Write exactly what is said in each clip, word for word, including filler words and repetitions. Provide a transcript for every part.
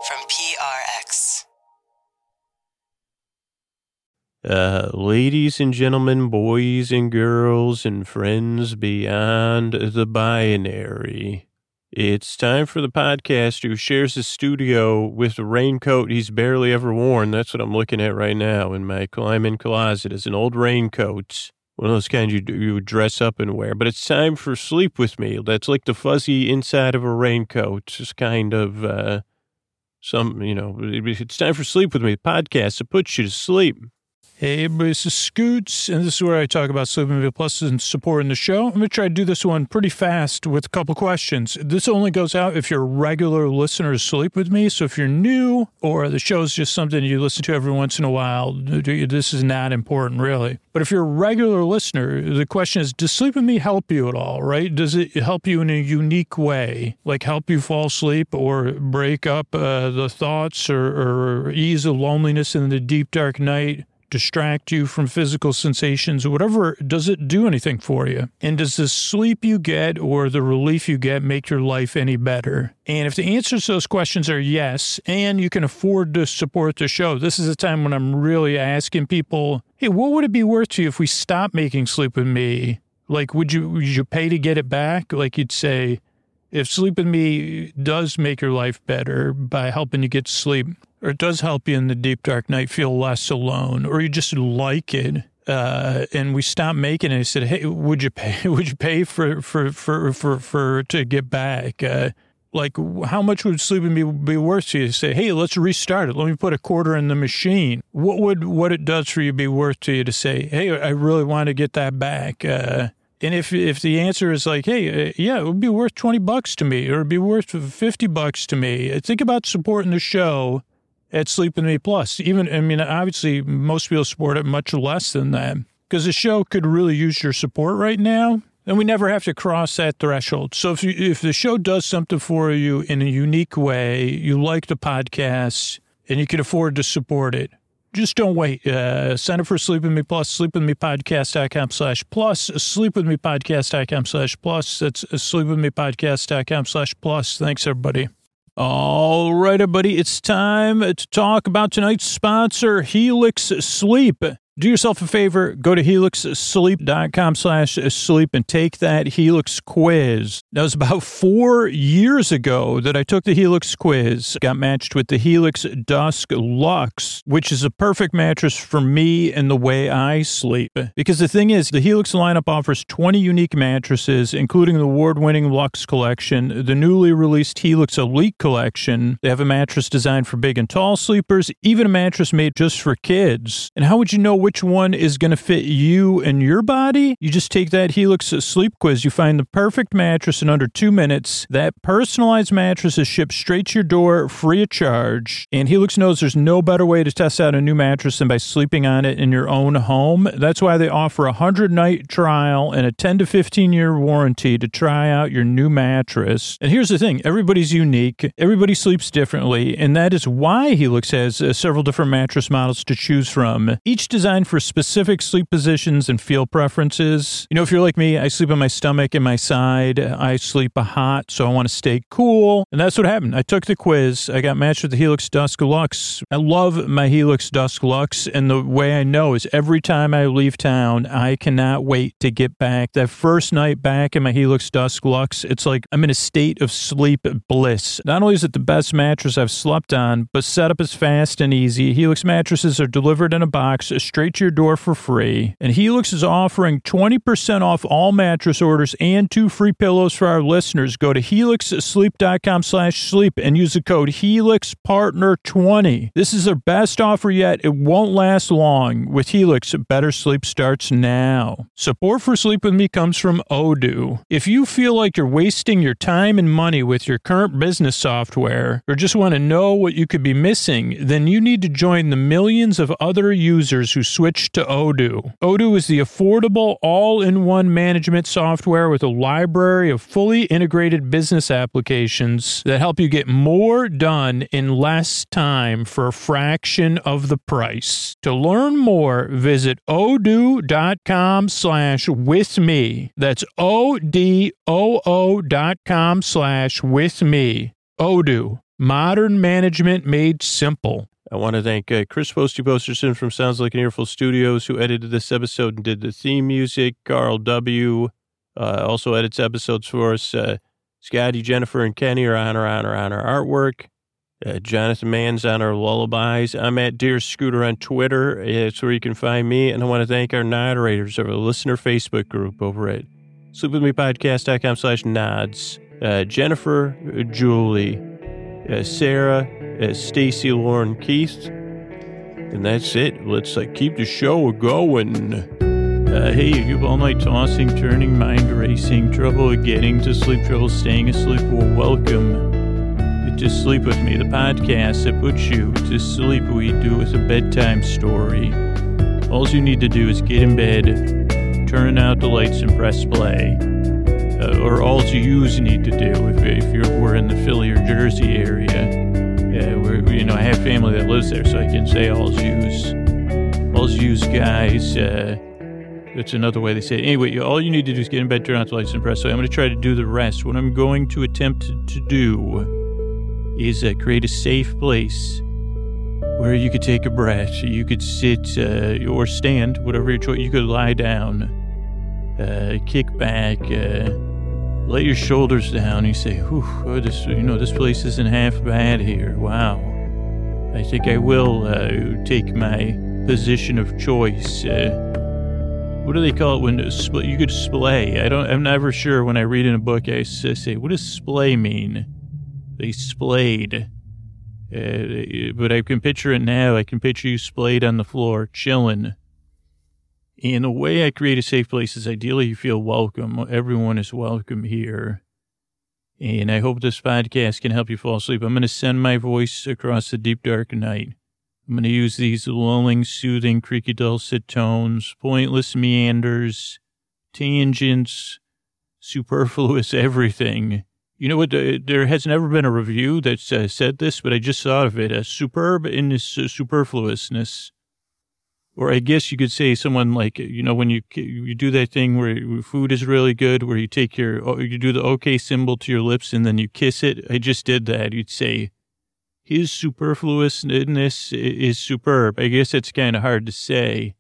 from P R X. Uh, ladies and gentlemen, boys and girls, and friends beyond the binary, it's time for the podcaster who shares his studio with a raincoat he's barely ever worn. That's what I'm looking at right now in my climbing closet. It's an old raincoat, one of those kinds you, you would dress up and wear. But it's time for Sleep With Me. That's like the fuzzy inside of a raincoat. It's just kind of uh, some, you know, it's time for Sleep With Me, the podcast that puts you to sleep. Hey, everybody, this is Scoots, and this is where I talk about Sleep With Me Plus and supporting the show. I'm going to try to do this one pretty fast with a couple questions. This only goes out if you're a regular listener to Sleep With Me, so if you're new or the show's just something you listen to every once in a while, this is not important, really. But if you're a regular listener, the question is, does Sleep With Me help you at all, right? Does it help you in a unique way, like help you fall asleep or break up uh, the thoughts or, or ease the loneliness in the deep, dark night? Distract you from physical sensations or whatever, does it do anything for you? And does the sleep you get or the relief you get make your life any better? And if the answers to those questions are yes, and you can afford to support the show, this is a time when I'm really asking people, hey, what would it be worth to you if we stopped making Sleep With Me? Like, would you, would you pay to get it back? Like you'd say, if Sleep With Me does make your life better by helping you get to sleep, or it does help you in the deep, dark night feel less alone, or you just like it, uh, and we stopped making it, I said, hey, would you pay, would you pay for, for, for, for, for, to get back? Uh, like, how much would Sleep With Me be worth to you? Say, hey, let's restart it. Let me put a quarter in the machine. What would, what it does for you be worth to you to say, hey, I really want to get that back? Uh, And if if the answer is like, hey, uh, yeah, it would be worth twenty bucks to me, or it'd be worth fifty bucks to me, think about supporting the show at Sleep With Me Plus. Even, I mean, obviously, most people support it much less than that, because the show could really use your support right now, and we never have to cross that threshold. So if you, if the show does something for you in a unique way, you like the podcast, and you can afford to support it, just don't wait. Uh, sign up for Sleep With Me Plus, sleepwithmepodcast.com slash plus, sleepwithmepodcast.com slash plus. That's sleepwithmepodcast.com slash plus. Thanks, everybody. All right, everybody, it's time to talk about tonight's sponsor, Helix Sleep. Do yourself a favor, go to helixsleep.com slash sleep and take that Helix quiz. That was about four years ago that I took the Helix quiz, got matched with the Helix Dusk Luxe, which is a perfect mattress for me and the way I sleep. Because the thing is, the Helix lineup offers twenty unique mattresses, including the award-winning Luxe collection, the newly released Helix Elite collection. They have a mattress designed for big and tall sleepers, even a mattress made just for kids. And how would you know which one is going to fit you and your body? You just take that Helix Sleep quiz. You find the perfect mattress in under two minutes. That personalized mattress is shipped straight to your door, free of charge. And Helix knows there's no better way to test out a new mattress than by sleeping on it in your own home. That's why they offer a one hundred night trial and a ten to fifteen year warranty to try out your new mattress. And here's the thing. Everybody's unique. Everybody sleeps differently. And that is why Helix has uh, several different mattress models to choose from. Each design for specific sleep positions and feel preferences. You know, if you're like me, I sleep on my stomach and my side. I sleep hot, so I want to stay cool. And that's what happened. I took the quiz. I got matched with the Helix Dusk Luxe. I love my Helix Dusk Luxe, and the way I know is every time I leave town, I cannot wait to get back. That first night back in my Helix Dusk Luxe, it's like I'm in a state of sleep bliss. Not only is it the best mattress I've slept on, but setup is fast and easy. Helix mattresses are delivered in a box straight to your door for free. And Helix is offering twenty percent off all mattress orders and two free pillows for our listeners. Go to helixsleep.com slash sleep and use the code Helix Partner twenty. This is their best offer yet. It won't last long. With Helix, better sleep starts now. Support for Sleep With Me comes from Odoo. If you feel like you're wasting your time and money with your current business software, or just want to know what you could be missing, then you need to join the millions of other users who switch to Odoo. Odoo is the affordable, all-in-one management software with a library of fully integrated business applications that help you get more done in less time for a fraction of the price. To learn more, visit odoo.com slash with me. That's O D O O dot com slash with me. Odoo. Modern management made simple. I want to thank uh, Chris Posty Posterson from Sounds Like an Earful Studios, who edited this episode and did the theme music. Carl W. Uh, also edits episodes for us. Uh, Scotty, Jennifer, and Kenny are on our, on our, on our artwork. Uh, Jonathan Mann's on our lullabies. I'm at Dear Scooter on Twitter. It's where you can find me. And I want to thank our moderators of our listener Facebook group over at sleepwithmepodcast.com slash nods. Uh, Jennifer, uh, Julie, uh, Sarah, uh, Stacy, Lauren, Keith. And that's it. Let's uh, keep the show going. Uh, hey, you've all night tossing, turning, mind racing, trouble getting to sleep, trouble staying asleep. Well, welcome to Sleep With Me, the podcast that puts you to sleep. We do with a bedtime story. All you need to do is get in bed, turn out the lights, and press play. Uh, or all you need to do if, if you're we're in the Philly or Jersey area. Uh, where you know I have family that lives there, so I can say all yous, all yous guys. Uh, that's another way they say it. Anyway, all you need to do is get in bed, turn out the lights, and press play. I'm going to try to do the rest. What I'm going to attempt to, to do is uh, create a safe place where you could take a breath, you could sit uh, or stand, whatever your choice. You could lie down, uh, kick back, uh, let your shoulders down. You say, "Whew, oh, this, you know, this place isn't half bad here. Wow, I think I will uh, take my position of choice." Uh, what do they call it when spl- you could splay? I don't. I'm never sure when I read in a book. I say, "What does splay mean?" They splayed. Uh, but I can picture it now. I can picture you splayed on the floor, chilling. And the way I create a safe place is ideally you feel welcome. Everyone is welcome here. And I hope this podcast can help you fall asleep. I'm going to send my voice across the deep, dark night. I'm going to use these lulling, soothing, creaky, dulcet tones, pointless meanders, tangents, superfluous everything. You know what? Uh, there has never been a review that's uh, said this, but I just thought of it. Uh, superb in its uh, superfluousness. Or I guess you could say someone like, you know, when you you do that thing where food is really good, where you take your, you do the okay symbol to your lips and then you kiss it. I just did that. You'd say, his superfluousness is superb. I guess that's kind of hard to say.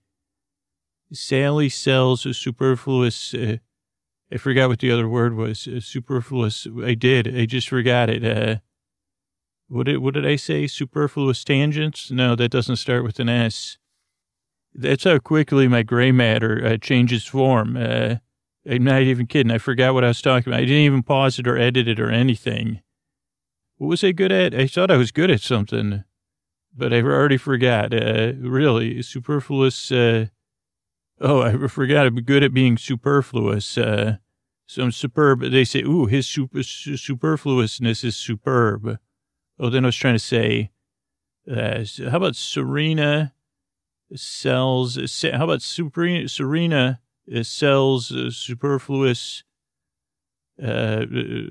Sally sells a superfluous... Uh, I forgot what the other word was. Uh, superfluous. I did. I just forgot it. Uh, what did, what did I say? Superfluous tangents? No, that doesn't start with an S. That's how quickly my gray matter uh, changes form. Uh, I'm not even kidding. I forgot what I was talking about. I didn't even pause it or edit it or anything. What was I good at? I thought I was good at something, but I already forgot. Uh, really, superfluous. Uh, oh, I forgot. I'm good at being superfluous. Uh, Some superb, they say, ooh, his super, superfluousness is superb. Oh, then I was trying to say, uh, how about Serena sells, how about Serena, Serena sells uh, superfluous, uh,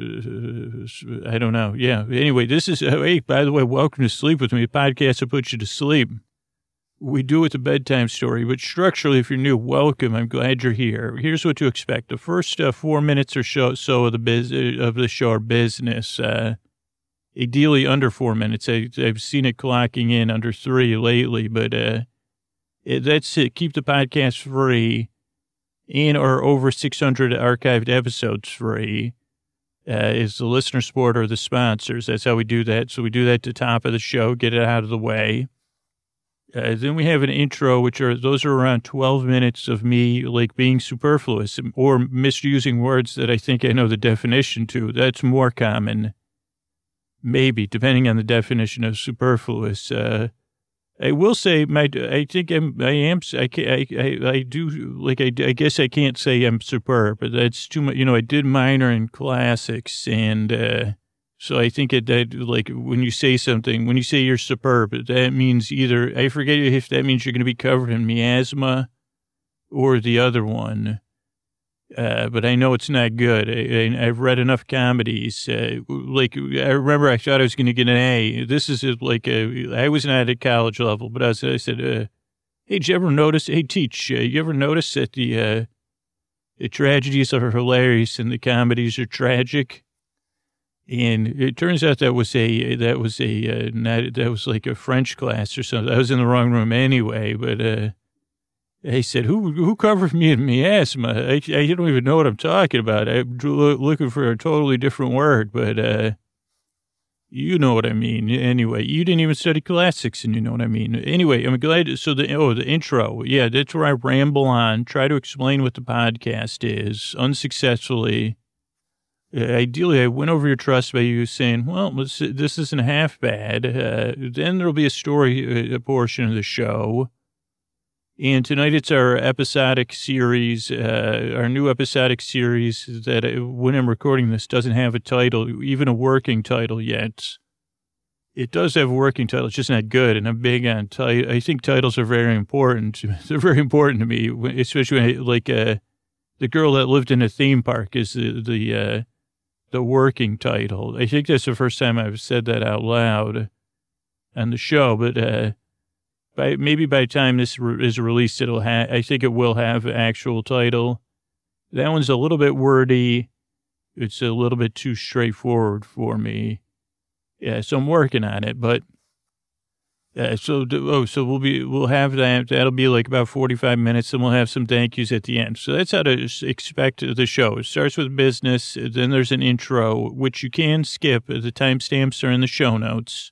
I don't know. Yeah. Anyway, this is, uh, hey, by the way, welcome to Sleep With Me, a podcast that puts you to sleep. We do it a bedtime story, but structurally, if you're new, welcome. I'm glad you're here. Here's what to expect. The first uh, four minutes or so, so of the biz, of the show are business. Uh, ideally under four minutes. I, I've seen it clocking in under three lately, but uh, it, that's it. Keep the podcast free and or over six hundred archived episodes free. Uh, is the listener support or the sponsors. That's how we do that. So we do that at the top of the show, get it out of the way. Uh, then we have an intro, which are, those are around twelve minutes of me, like, being superfluous or misusing words that I think I know the definition to. That's more common, maybe, depending on the definition of superfluous. Uh, I will say, my, I think I'm, I am, I, I, I, I do, like, I, I guess I can't say I'm superb, but that's too much, you know, I did minor in classics, and, uh, so I think it, that, like, when you say something, when you say you're superb, that means either, I forget if that means you're going to be covered in miasma or the other one. Uh, but I know it's not good. I, I, I've read enough comedies. Uh, like, I remember I thought I was going to get an A. This is like, a, I was not at college level, but I, was, I said, uh, hey, did you ever notice, hey, teach, uh, you ever notice that the, uh, the tragedies are hilarious and the comedies are tragic? And it turns out that was a, that was a, uh, not, that was like a French class or something. I was in the wrong room anyway, but, uh, he said, who, who covered me in miasma? I, I don't even know what I'm talking about. I'm looking for a totally different word, but, uh, you know what I mean. Anyway, you didn't even study classics and you know what I mean. Anyway, I'm glad. So the, oh, the intro. Yeah, that's where I ramble on, try to explain what the podcast is unsuccessfully. Uh, ideally, I win over your trust by you saying, well, this, this isn't half bad. Uh, then there'll be a story, a portion of the show. And tonight it's our episodic series, uh, our new episodic series that uh, when I'm recording this doesn't have a title, even a working title yet. It does have a working title. It's just not good. And I'm big on titles. I think titles are very important. They're very important to me, especially when I, like uh, The Girl That Lived in a Theme Park is the, the, uh, the working title. I think that's the first time I've said that out loud on the show, but, uh, By, maybe by the time this re- is released, it'll have, I think it will have an actual title. That one's a little bit wordy. It's a little bit too straightforward for me. Yeah, so I'm working on it, but, uh, so, oh, so we'll be, we'll have that. That'll be like about forty-five minutes and we'll have some thank yous at the end. So that's how to expect the show. It starts with business. Then there's an intro, which you can skip. The timestamps are in the show notes.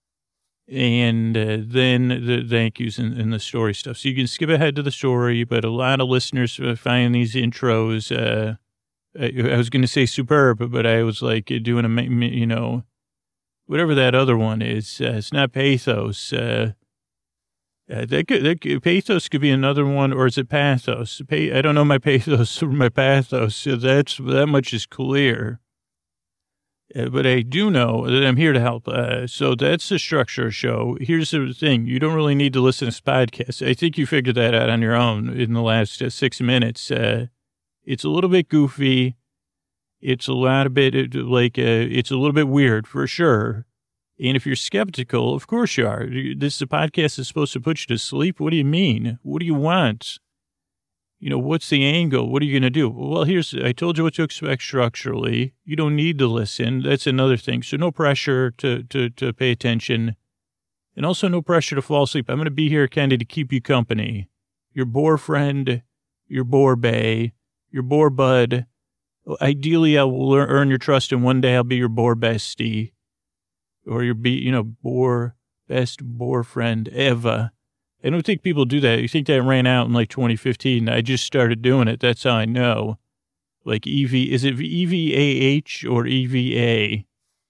And uh, then the thank yous and, and the story stuff. So you can skip ahead to the story, but a lot of listeners find these intros, uh, I, I was going to say superb, but I was like doing a, you know, whatever that other one is. Uh, it's not pathos. Uh, uh, that could, that could, pathos could be another one, or is it pathos? Pa- I don't know my pathos or my pathos. So that's, that much is clear. Uh, but I do know that I'm here to help. Uh, so that's the structure of the show. Here's the thing. You don't really need to listen to this podcast. I think you figured that out on your own in the last uh, six minutes. Uh, it's a little bit goofy. It's a lot of bit like, uh, it's a little bit weird for sure. And if you're skeptical, of course you are. This the podcast is supposed to put you to sleep. What do you mean? What do you want? You know, what's the angle? What are you going to do? Well, here's, I told you what to expect structurally. You don't need to listen. That's another thing. So no pressure to, to, to pay attention and also no pressure to fall asleep. I'm going to be here kind of to keep you company. Your bore friend, your bore bae, your bore bud. Ideally, I will earn your trust and one day I'll be your bore bestie or your be, you know, bore best bore friend ever. I don't think people do that. You think that ran out in like twenty fifteen. I just started doing it. That's how I know. Like E V, is it E V A H or E V A?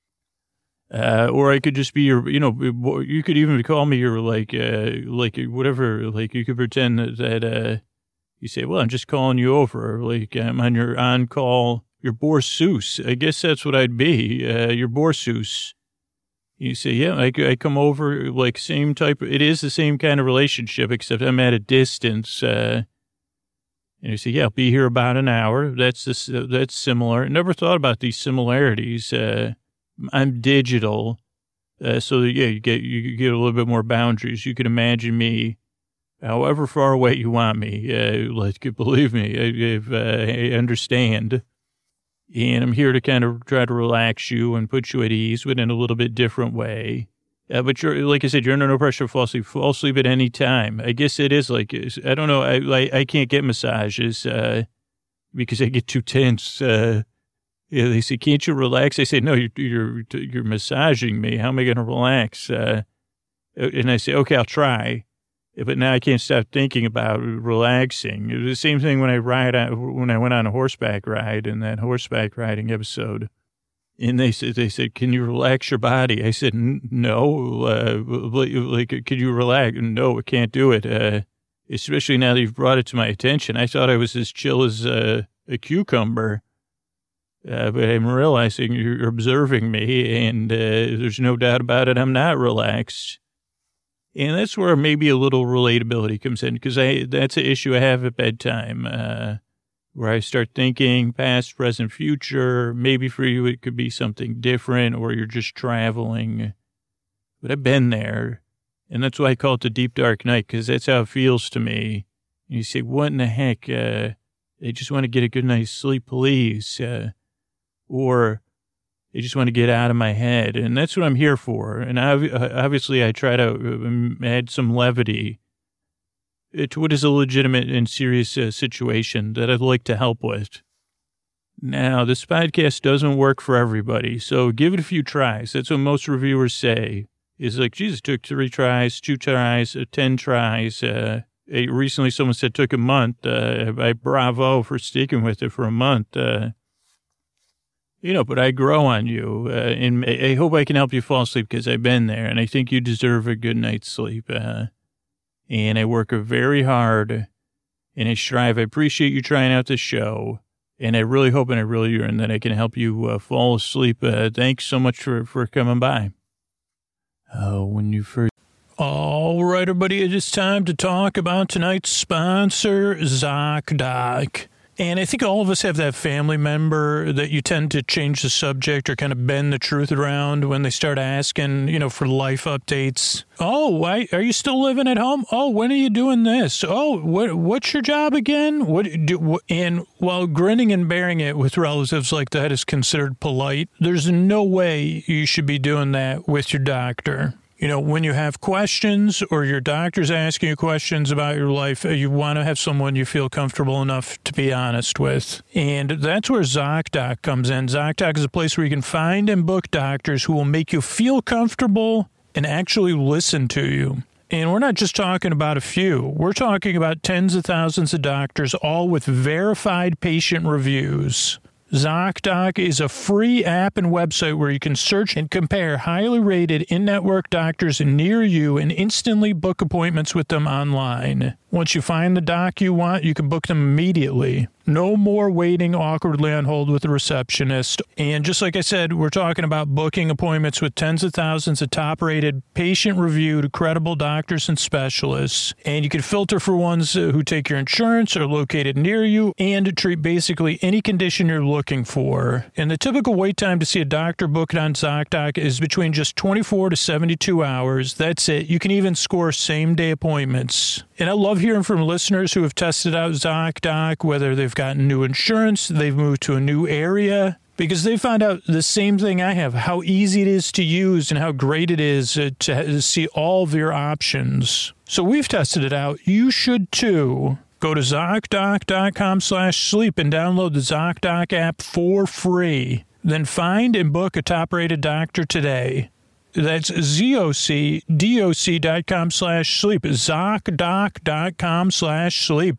Uh, or I could just be your, you know, you could even call me your like, uh, like whatever, like you could pretend that, that uh, you say, well, I'm just calling you over. Like I'm on your on call, your Borsus. I guess that's what I'd be. Uh, your Borsus. You say, yeah, I, I come over, like, same type. It is the same kind of relationship, except I'm at a distance. Uh, and you say, yeah, I'll be here about an hour. That's this, uh, that's similar. Never thought about these similarities. Uh, I'm digital. Uh, so, yeah, you get you get a little bit more boundaries. You can imagine me however far away you want me. Uh, like, believe me, if, uh, I understand. And I'm here to kind of try to relax you and put you at ease, but in a little bit different way. Uh, but you're, like I said, you're under no pressure to fall asleep. Fall asleep at any time. I guess it is like, I don't know. I I, I can't get massages uh, because I get too tense. Uh, yeah, they say, can't you relax? I say, no, you're, you're, you're massaging me. How am I going to relax? Uh, and I say, okay, I'll try. But now I can't stop thinking about relaxing. It was the same thing when I ride out, when I went on a horseback ride in that horseback riding episode. And they said, they said, can you relax your body? I said, no. Uh, like, could you relax? No, I can't do it. Uh, especially now that you've brought it to my attention. I thought I was as chill as uh, a cucumber. Uh, but I'm realizing you're observing me, and uh, there's no doubt about it. I'm not relaxed. And that's where maybe a little relatability comes in, because I that's an issue I have at bedtime, uh, where I start thinking past, present, future. Maybe for you it could be something different, or you're just traveling. But I've been there, and that's why I call it the deep, dark night, because that's how it feels to me. And you say, what in the heck? Uh, I just want to get a good night's sleep, please. Uh, or I just want to get out of my head. And that's what I'm here for. And I, obviously I try to add some levity to what is a legitimate and serious uh, situation that I'd like to help with. Now, this podcast doesn't work for everybody, so give it a few tries. That's what most reviewers say. Is like, Jesus, took three tries, two tries, uh, ten tries. Uh, recently, someone said took a month. Uh, I bravo for sticking with it for a month. Uh, you know, but I grow on you, uh, and I hope I can help you fall asleep because I've been there, and I think you deserve a good night's sleep. Uh, and I work very hard, and I strive. I appreciate you trying out this show, and I really hope and I really yearn that I can help you uh, fall asleep. Uh, thanks so much for, for coming by. Oh, when you first. All right, everybody, it is time to talk about tonight's sponsor, ZocDoc. And I think all of us have that family member that you tend to change the subject or kind of bend the truth around when they start asking, you know, for life updates. Oh, why are you still living at home? Oh, when are you doing this? Oh, what what's your job again? What do? What, and while grinning and bearing it with relatives like that is considered polite, there's no way you should be doing that with your doctor. You know, when you have questions or your doctor's asking you questions about your life, you want to have someone you feel comfortable enough to be honest with. And that's where ZocDoc comes in. ZocDoc is a place where you can find and book doctors who will make you feel comfortable and actually listen to you. And we're not just talking about a few. We're talking about tens of thousands of doctors, all with verified patient reviews. ZocDoc is a free app and website where you can search and compare highly rated in-network doctors near you and instantly book appointments with them online. Once you find the doc you want, you can book them immediately. No more waiting awkwardly on hold with a receptionist. And just like I said, we're talking about booking appointments with tens of thousands of top-rated, patient-reviewed, credible doctors and specialists. And you can filter for ones who take your insurance, are located near you, and treat basically any condition you're looking for. And the typical wait time to see a doctor booked on ZocDoc is between just twenty-four to seventy-two hours. That's it. You can even score same-day appointments. And I love hearing from listeners who have tested out ZocDoc, whether they've gotten new insurance, they've moved to a new area, because they found out the same thing I have, how easy it is to use and how great it is to see all of your options. So we've tested it out. You should too. Go to ZocDoc.com slash sleep and download the ZocDoc app for free. Then find and book a top-rated doctor today. That's ZocDoc.com slash sleep. ZocDoc.com slash sleep.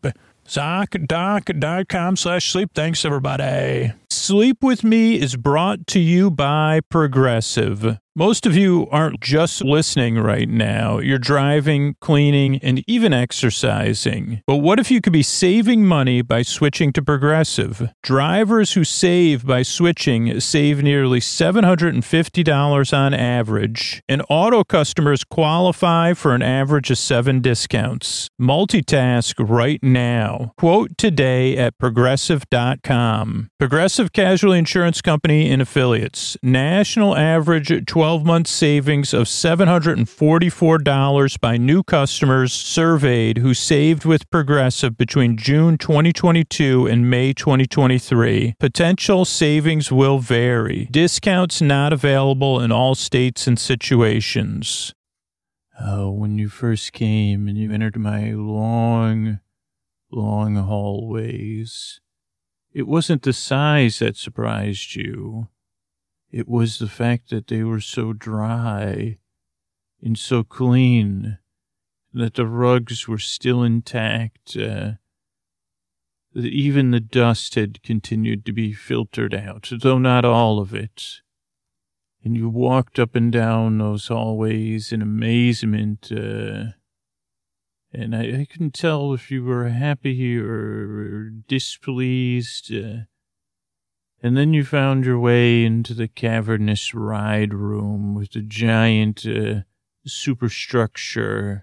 ZocDoc.com slash sleep. Thanks, everybody. Sleep With Me is brought to you by Progressive. Most of you aren't just listening right now. You're driving, cleaning, and even exercising. But what if you could be saving money by switching to Progressive? Drivers who save by switching save nearly seven hundred fifty dollars on average, and auto customers qualify for an average of seven discounts. Multitask right now. Quote today at progressive dot com. Progressive Casualty Insurance Company and Affiliates. National average twelve-month savings of seven hundred forty-four dollars by new customers surveyed who saved with Progressive between June twenty twenty-two and May twenty twenty-three. Potential savings will vary. Discounts not available in all states and situations. Oh, when you first came and you entered my long, long hallways, it wasn't the size that surprised you. It was the fact that they were so dry and so clean, that the rugs were still intact, uh, that even the dust had continued to be filtered out, though not all of it. And you walked up and down those hallways in amazement, uh, and I, I couldn't tell if you were happy or, or displeased. Uh, and then you found your way into the cavernous ride room with the giant uh, superstructure.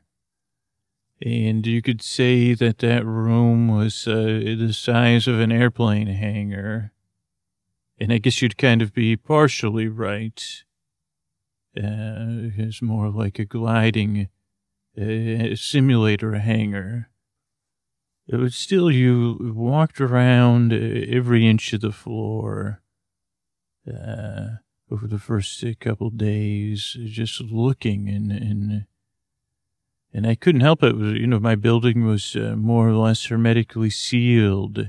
And you could say that that room was uh, the size of an airplane hangar. And I guess you'd kind of be partially right. Uh, it's more like a gliding uh, simulator hangar. But still, you walked around every inch of the floor. Uh, over the first uh, couple days, just looking and, and, and I couldn't help it. You know, my building was uh, more or less hermetically sealed.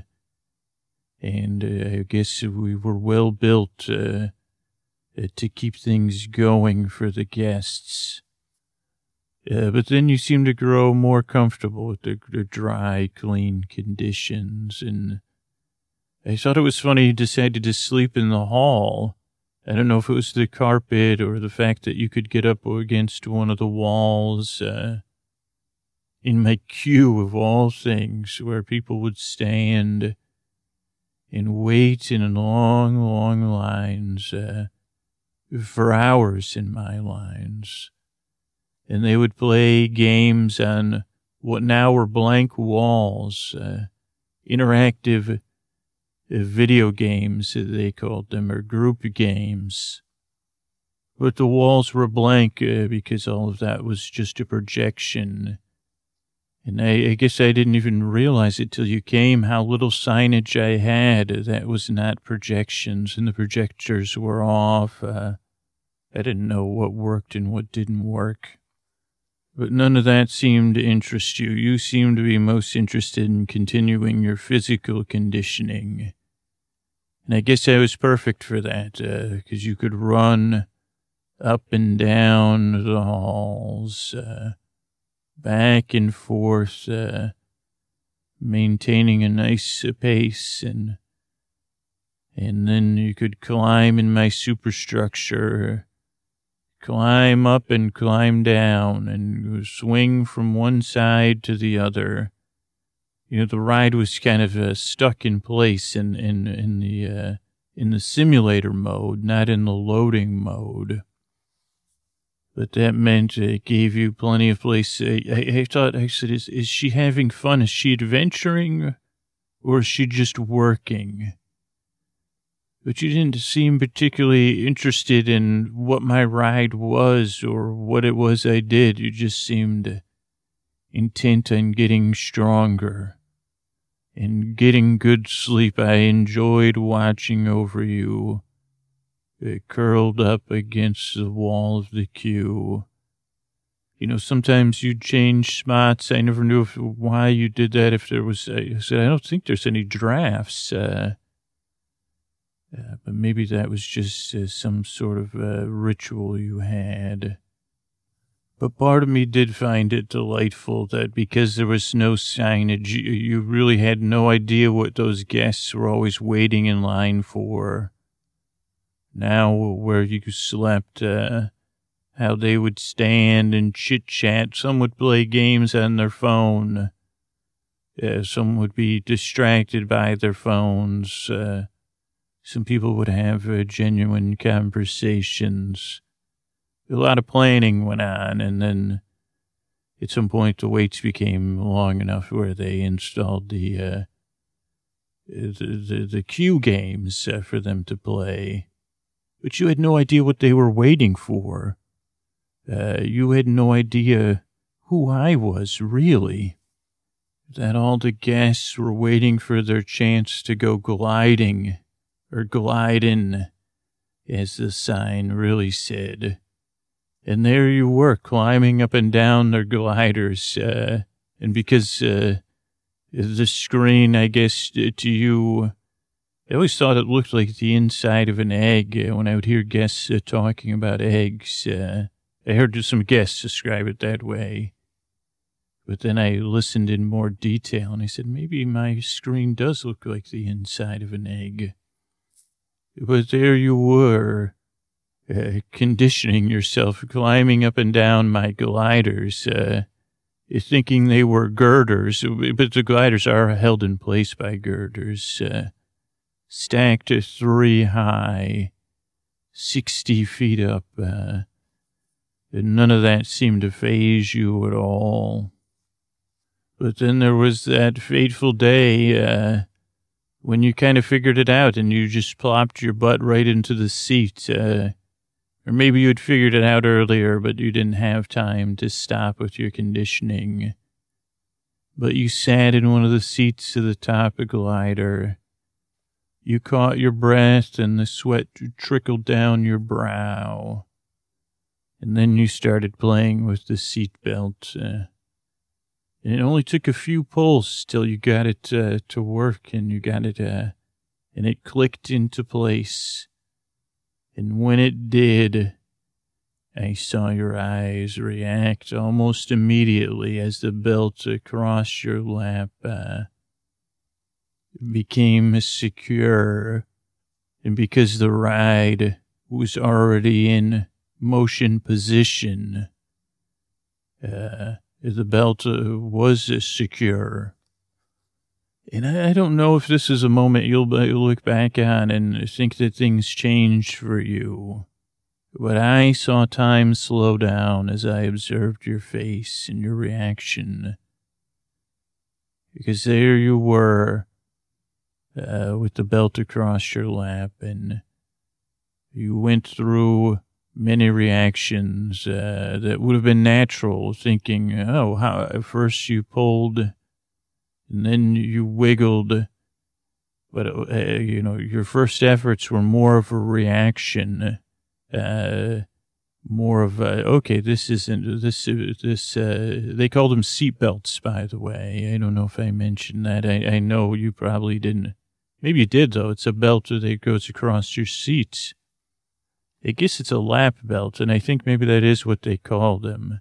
And uh, I guess we were well built uh, uh, to keep things going for the guests. Uh, but then you seem to grow more comfortable with the, the dry, clean conditions. And I thought it was funny you decided to sleep in the hall. I don't know if it was the carpet or the fact that you could get up against one of the walls uh, in my queue of all things, where people would stand and wait in long, long lines uh, for hours in my lines. And they would play games on what now were blank walls, uh, interactive uh, video games, they called them, or group games. But the walls were blank uh, because all of that was just a projection. And I, I guess I didn't even realize it till you came, how little signage I had that was not projections, and the projectors were off. Uh, I didn't know what worked and what didn't work. But none of that seemed to interest you. You seemed to be most interested in continuing your physical conditioning. And I guess I was perfect for that, because uh, you could run up and down the halls, uh, back and forth, uh, maintaining a nice pace, and and then you could climb in my superstructure, climb up and climb down, and swing from one side to the other. You know, the ride was kind of uh, stuck in place in in in the uh, in the simulator mode, not in the loading mode. But that meant it gave you plenty of place. I, I, I thought, I said, is, is she having fun? Is she adventuring? Or is she just working? But you didn't seem particularly interested in what my ride was or what it was I did. You just seemed intent on getting stronger and getting good sleep. I enjoyed watching over you. It curled up against the wall of the queue. You know, sometimes you change spots. I never knew if, why you did that. If there was, I said, I don't think there's any drafts. Uh, uh, but maybe that was just uh, some sort of uh, ritual you had. But part of me did find it delightful that because there was no signage, you, you really had no idea what those guests were always waiting in line for. Now, where you slept, uh, how they would stand and chit-chat. Some would play games on their phone. Uh, some would be distracted by their phones. Uh, some people would have uh, genuine conversations. A lot of planning went on, and then at some point the waits became long enough where they installed the uh, the, the, the queue games uh, for them to play. But you had no idea what they were waiting for. Uh, you had no idea who I was, really. That all the guests were waiting for their chance to go gliding, or gliding, as the sign really said. And there you were, climbing up and down their gliders. Uh, and because uh, the screen, I guess, to you, I always thought it looked like the inside of an egg uh, when I would hear guests uh, talking about eggs. Uh, I heard some guests describe it that way. But then I listened in more detail, and I said, maybe my screen does look like the inside of an egg. But there you were, uh, conditioning yourself, climbing up and down my gliders, uh, thinking they were girders. But the gliders are held in place by girders. Uh, Stacked three high, sixty feet up. Uh, and none of that seemed to faze you at all. But then there was that fateful day uh, when you kind of figured it out and you just plopped your butt right into the seat. Uh, or maybe you had figured it out earlier, but you didn't have time to stop with your conditioning. But you sat in one of the seats to the top of the glider. You caught your breath and the sweat trickled down your brow. And then you started playing with the seatbelt. Uh, and it only took a few pulls till you got it uh, to work and you got it, uh, and it clicked into place. And when it did, I saw your eyes react almost immediately as the belt across your lap uh, became secure. And because the ride was already in motion position, uh, the belt uh, was uh, secure. And I, I don't know if this is a moment you'll, you'll look back on and think that things changed for you. But I saw time slow down as I observed your face and your reaction. Because there you were, uh, with the belt across your lap, and you went through many reactions uh, that would have been natural, thinking, oh, how, at first you pulled, and then you wiggled. But, uh, you know, your first efforts were more of a reaction. Uh, more of a, okay, this isn't, this, this, uh, they called them seatbelts, by the way. I don't know if I mentioned that. I, I know you probably didn't. Maybe you did, though. It's a belt that goes across your seats. I guess it's a lap belt, and I think maybe that is what they call them.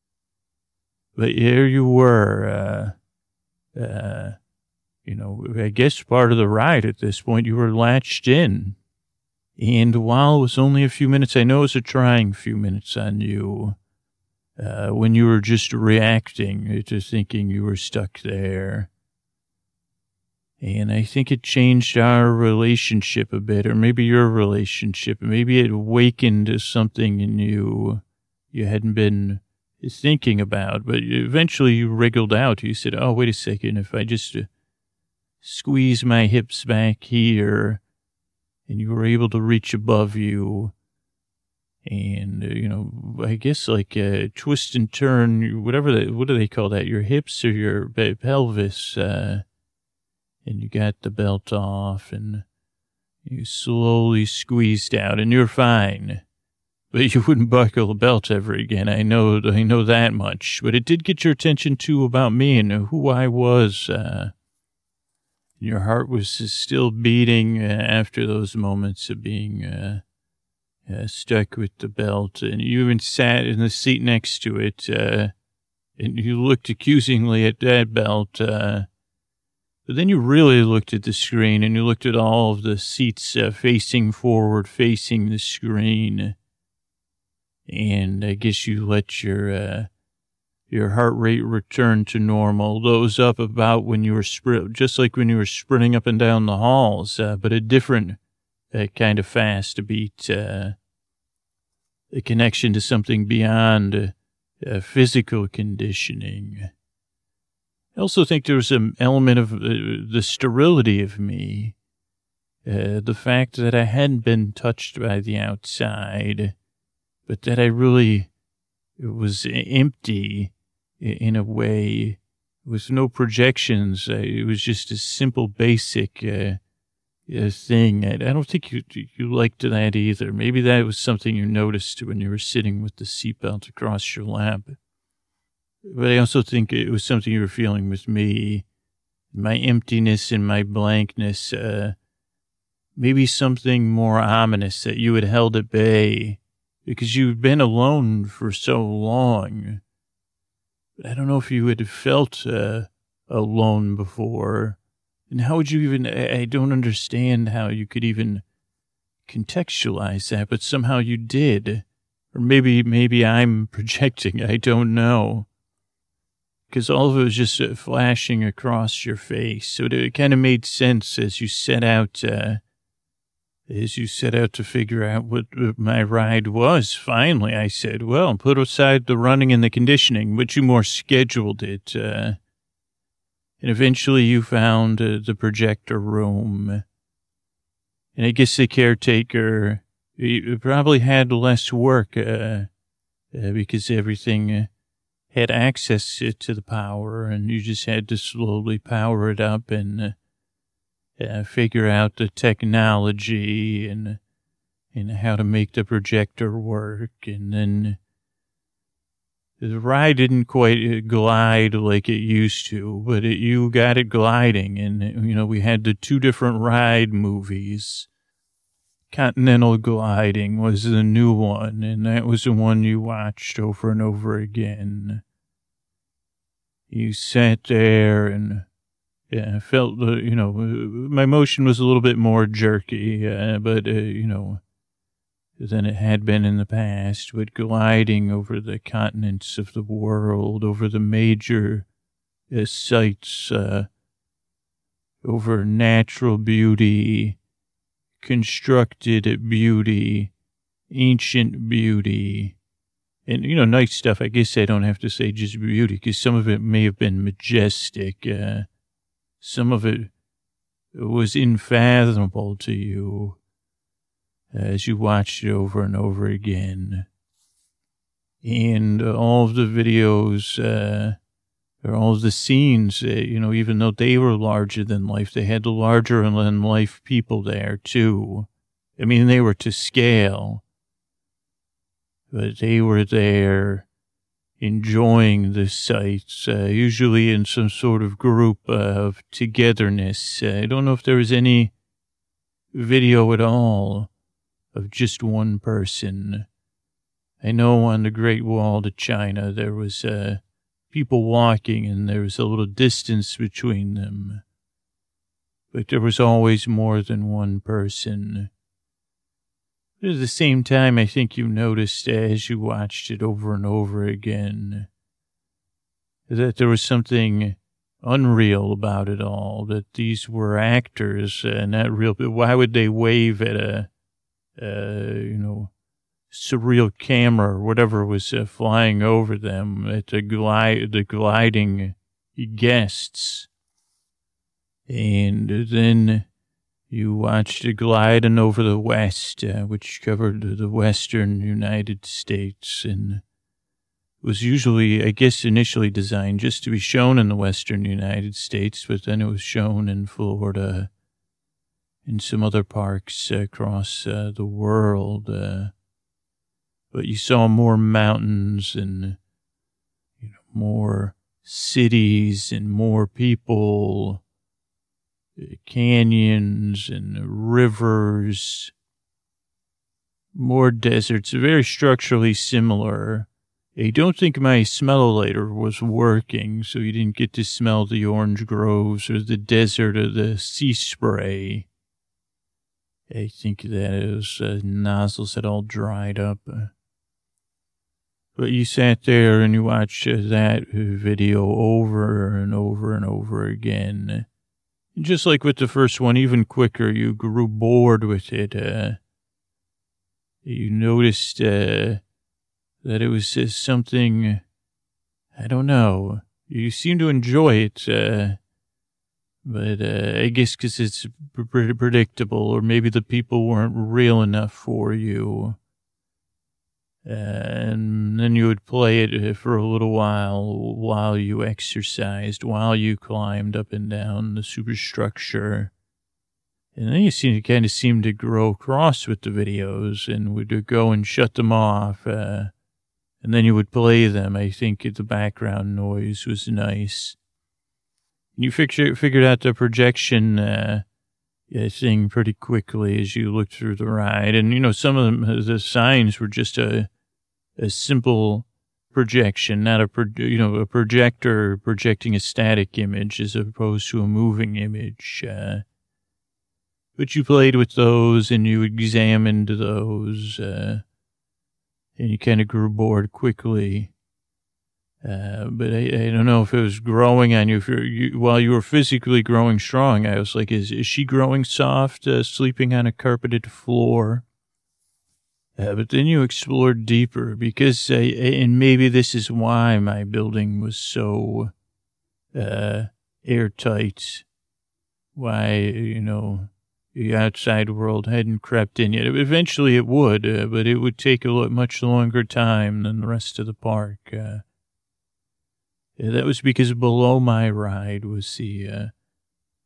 But here you were, uh, uh, you know, I guess part of the ride at this point, you were latched in. And while it was only a few minutes, I know it was a trying few minutes on you, uh, when you were just reacting to thinking you were stuck there. And I think it changed our relationship a bit, or maybe your relationship. Maybe it awakened something in you you hadn't been thinking about, but eventually you wriggled out. You said, oh, wait a second, if I just uh, squeeze my hips back here, and you were able to reach above you, and, uh, you know, I guess like uh, twist and turn, whatever, they, what do they call that, your hips or your pelvis, uh, and you got the belt off, and you slowly squeezed out, and you're fine. But you wouldn't buckle the belt ever again, I know, I know that much. But it did get your attention, too, about me and who I was, uh, your heart was still beating uh, after those moments of being uh, uh, stuck with the belt. And you even sat in the seat next to it, uh, and you looked accusingly at that belt. Uh, but then you really looked at the screen, and you looked at all of the seats uh, facing forward, facing the screen. And I guess you let your... Uh, Your heart rate returned to normal, those up about when you were, spr- just like when you were sprinting up and down the halls, uh, but a different uh, kind of fast beat, uh, a connection to something beyond uh, uh, physical conditioning. I also think there was an element of uh, the sterility of me, uh, the fact that I hadn't been touched by the outside, but that I really was empty in a way, with no projections. Uh, it was just a simple, basic uh, uh, thing. I, I don't think you you liked that either. Maybe that was something you noticed when you were sitting with the seatbelt across your lap. But I also think it was something you were feeling with me, my emptiness and my blankness. Uh, maybe something more ominous that you had held at bay because you'd been alone for so long. I don't know if you had felt uh, alone before. And how would you even, I don't understand how you could even contextualize that, but somehow you did. Or maybe, maybe I'm projecting, I don't know. Because all of it was just uh, flashing across your face. So it, it kind of made sense as you set out, uh, as you set out to figure out what my ride was. Finally, I said, well, put aside the running and the conditioning, but you more scheduled it. Uh, and eventually you found uh, the projector room. And I guess the caretaker he probably had less work uh, uh, because everything uh, had access to the power, and you just had to slowly power it up and... Uh, uh, figure out the technology and and how to make the projector work. And then the ride didn't quite glide like it used to, but it, you got it gliding. And, you know, we had the two different ride movies. Continental Gliding was the new one, and that was the one you watched over and over again. You sat there and yeah, felt the, you know, my motion was a little bit more jerky, uh, but, uh, you know, than it had been in the past, but gliding over the continents of the world, over the major uh, sites, uh, over natural beauty, constructed beauty, ancient beauty, and, you know, nice stuff. I guess I don't have to say just beauty, because some of it may have been majestic. Uh, some of it was unfathomable to you as you watched it over and over again. And uh, all of the videos, uh, or all of the scenes, uh, you know, even though they were larger than life, they had the larger than life people there too. I mean, they were to scale, but they were there enjoying the sights, uh, usually in some sort of group of togetherness. Uh, I don't know if there was any video at all of just one person. I know on the Great Wall to China, there was uh, people walking and there was a little distance between them. But there was always more than one person. But at the same time, I think you noticed as you watched it over and over again that there was something unreal about it all, that these were actors and not real. But why would they wave at a Uh, you know, surreal camera or whatever was uh, flying over them at the glide, the gliding guests? And then you watched it gliding over the West, uh, which covered the western United States, and was usually, I guess, initially designed just to be shown in the western United States, but then it was shown in Florida, in some other parks uh, across uh, the world. Uh, but you saw more mountains and, you know, more cities and more people, uh, canyons and rivers, more deserts, very structurally similar. I don't think my smellometer was working, so you didn't get to smell the orange groves or the desert or the sea spray. I think that those uh, nozzles had all dried up. But you sat there and you watched uh, that video over and over and over again. And just like with the first one, even quicker, you grew bored with it. Uh, you noticed uh, that it was uh, something, I don't know, you seemed to enjoy it. Uh, But uh, I guess because it's pretty predictable, or maybe the people weren't real enough for you. Uh, and then you would play it for a little while, while you exercised, while you climbed up and down the superstructure. And then you seem to kind of seem to grow cross with the videos and would go and shut them off. Uh, and then you would play them. I think the background noise was nice. You figure, figured out the projection uh, thing pretty quickly as you looked through the ride. And, you know, some of them, the signs were just a a simple projection, not a, pro, you know, a projector projecting a static image as opposed to a moving image. Uh, but you played with those and you examined those, uh, and you kind of grew bored quickly. Uh, but I, I don't know if it was growing on you, if you're, you, while you were physically growing strong. I was like, is, is she growing soft, uh, sleeping on a carpeted floor? Uh, but then you explored deeper because, uh, and maybe this is why my building was so, uh, airtight. Why, you know, the outside world hadn't crept in yet. Eventually it would, uh, but it would take a much longer time than the rest of the park. Uh, That was because below my ride was the uh,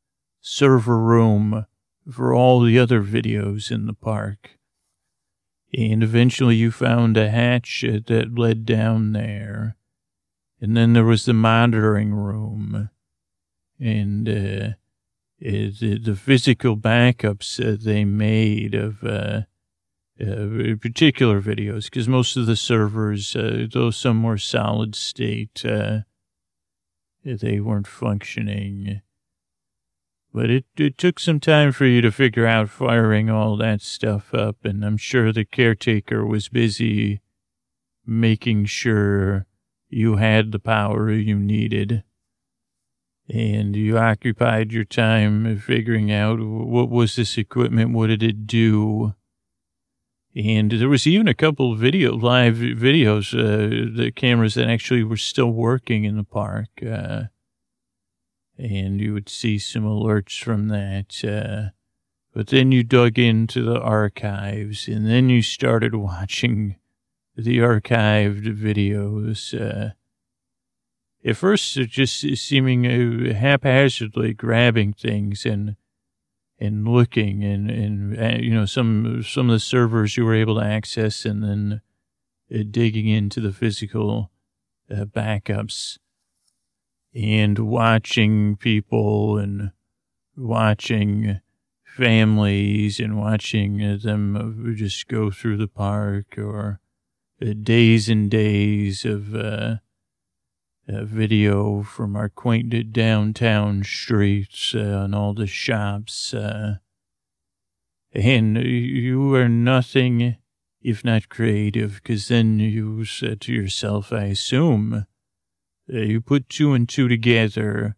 server room for all the other videos in the park. And eventually you found a hatch that led down there. And then there was the monitoring room. And uh, the, the physical backups uh, they made of uh, uh, particular videos, because most of the servers, uh, though some were solid state, uh, they weren't functioning. But it, it took some time for you to figure out firing all that stuff up, and I'm sure the caretaker was busy making sure you had the power you needed. And you occupied your time figuring out what was this equipment, what did it do. And there was even a couple of video, live videos, uh, the cameras that actually were still working in the park. Uh, and you would see some alerts from that. Uh, but then you dug into the archives, and then you started watching the archived videos. Uh, at first, just seeming uh, haphazardly grabbing things and and looking, and, and uh, you know, some some of the servers you were able to access, and then uh, digging into the physical uh, backups. And watching people and watching families and watching them just go through the park, or days and days of uh, uh, video from our quaint downtown streets uh, and all the shops. Uh, and you are nothing if not creative, because then you said to yourself, I assume, Uh, you put two and two together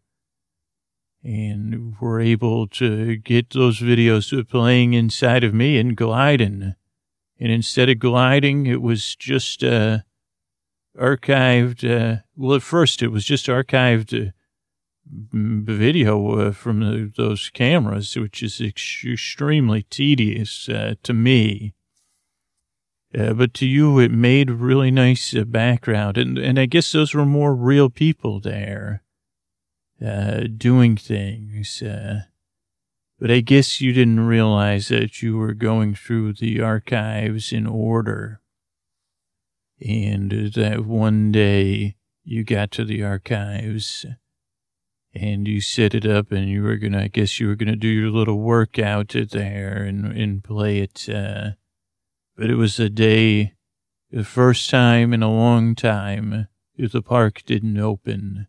and were able to get those videos playing inside of me and gliding. And instead of gliding, it was just uh, archived. Uh, well, at first, it was just archived uh, video uh, from the, those cameras, which is ex- extremely tedious uh, to me. Uh, but to you, it made really nice uh, background. And, and I guess those were more real people there uh, doing things. Uh, but I guess you didn't realize that you were going through the archives in order. And that one day you got to the archives and you set it up, and you were going to, I guess you were going to do your little workout there and, and play it. Uh, But it was a day, the first time in a long time, the park didn't open.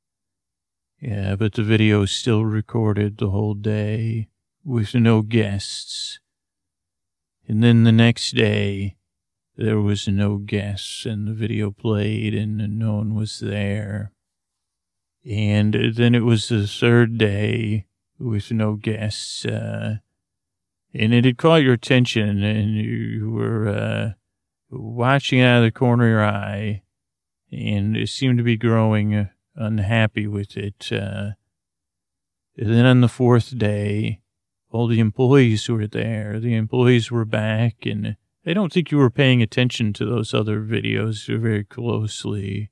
Yeah, but the video still recorded the whole day with no guests. And then the next day, there was no guests, and the video played, and no one was there. And then it was the third day with no guests, uh, and it had caught your attention, and you were uh, watching out of the corner of your eye, and it seemed to be growing unhappy with it. Uh, and then on the fourth day, all the employees were there. The employees were back, and I don't think you were paying attention to those other videos very closely.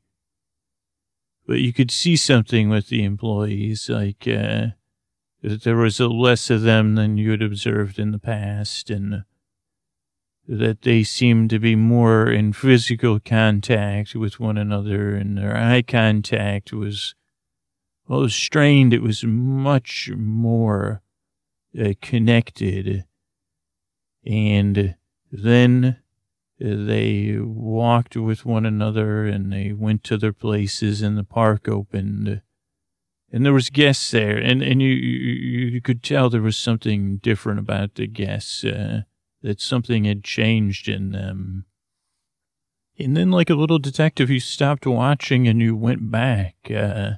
But you could see something with the employees, like... Uh, that there was a less of them than you had observed in the past, and that they seemed to be more in physical contact with one another, and their eye contact was, well, it was strained. It was much more uh, connected. And then they walked with one another, and they went to their places, and the park opened. And there was guests there, and, and you, you you could tell there was something different about the guests, uh, that something had changed in them. And then, like a little detective, you stopped watching and you went back. Uh,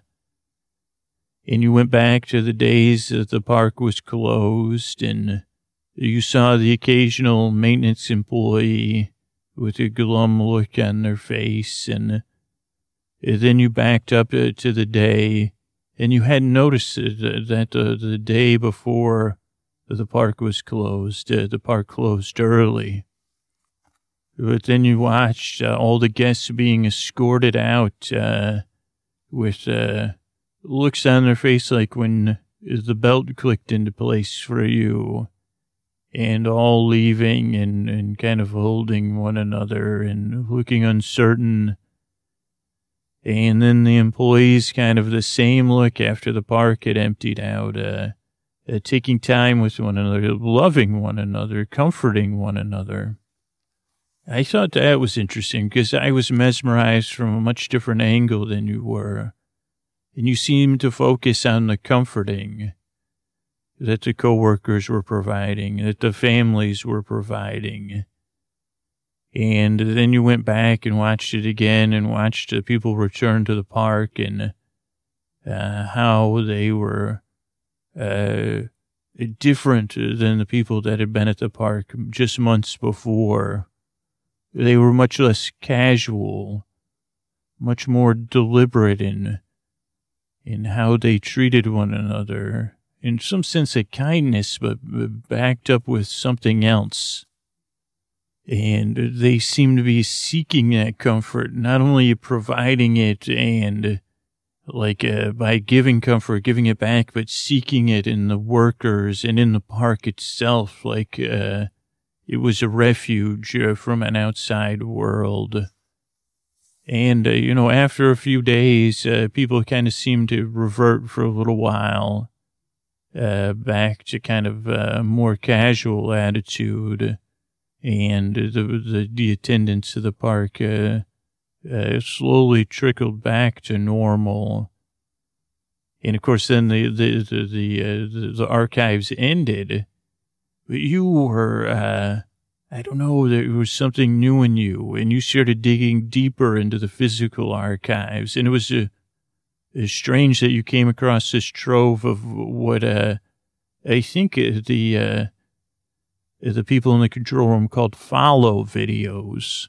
and you went back to the days that the park was closed, and you saw the occasional maintenance employee with a glum look on their face, and, and then you backed up uh, to the day. And you hadn't noticed that uh, the day before the park was closed, uh, the park closed early. But then you watched uh, all the guests being escorted out uh, with uh, looks on their face like when the belt clicked into place for you, and all leaving and, and kind of holding one another and looking uncertain. And then the employees kind of the same look after the park had emptied out, uh, uh, taking time with one another, loving one another, comforting one another. I thought that was interesting because I was mesmerized from a much different angle than you were. And you seemed to focus on the comforting that the coworkers were providing, that the families were providing. And then you went back and watched it again and watched the people return to the park and uh, how they were uh, different than the people that had been at the park just months before. They were much less casual, much more deliberate in, in how they treated one another. In some sense of kindness, but backed up with something else. And they seem to be seeking that comfort, not only providing it and like uh, by giving comfort, giving it back, but seeking it in the workers and in the park itself, like uh, it was a refuge uh, from an outside world. And, uh, you know, after a few days, uh, people kind of seemed to revert for a little while uh, back to kind of a more casual attitude. And the, the, the attendance of the park uh, uh, slowly trickled back to normal. And, of course, then the the the the, uh, the, the archives ended. But you were, uh, I don't know, there was something new in you. And you started digging deeper into the physical archives. And it was uh, strange that you came across this trove of what uh, I think the... Uh, the people in the control room called follow videos.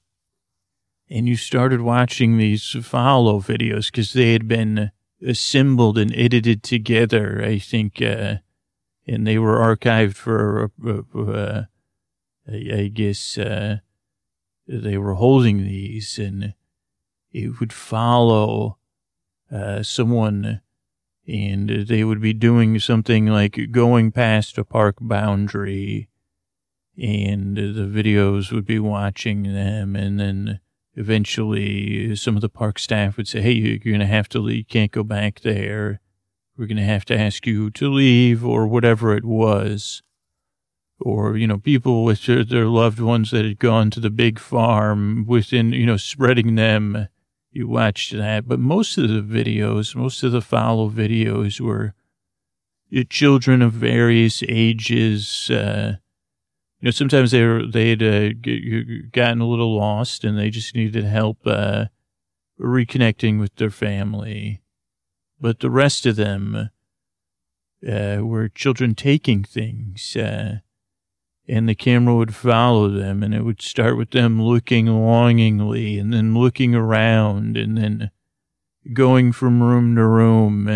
And you started watching these follow videos because they had been assembled and edited together, I think, uh, and they were archived for, uh, uh, I guess, uh, they were holding these, and it would follow uh, someone, and they would be doing something like going past a park boundary, and the videos would be watching them, and then eventually some of the park staff would say, hey, you're going to have to leave. You can't go back there. We're going to have to ask you to leave, or whatever it was. Or, you know, people with their, their loved ones that had gone to the big farm within, you know, spreading them. You watched that. But most of the videos, most of the follow videos were children of various ages, uh, You know, sometimes they were, they'd uh, g- gotten a little lost and they just needed help uh, reconnecting with their family. But the rest of them uh, were children taking things, uh, and the camera would follow them, and it would start with them looking longingly and then looking around and then going from room to room.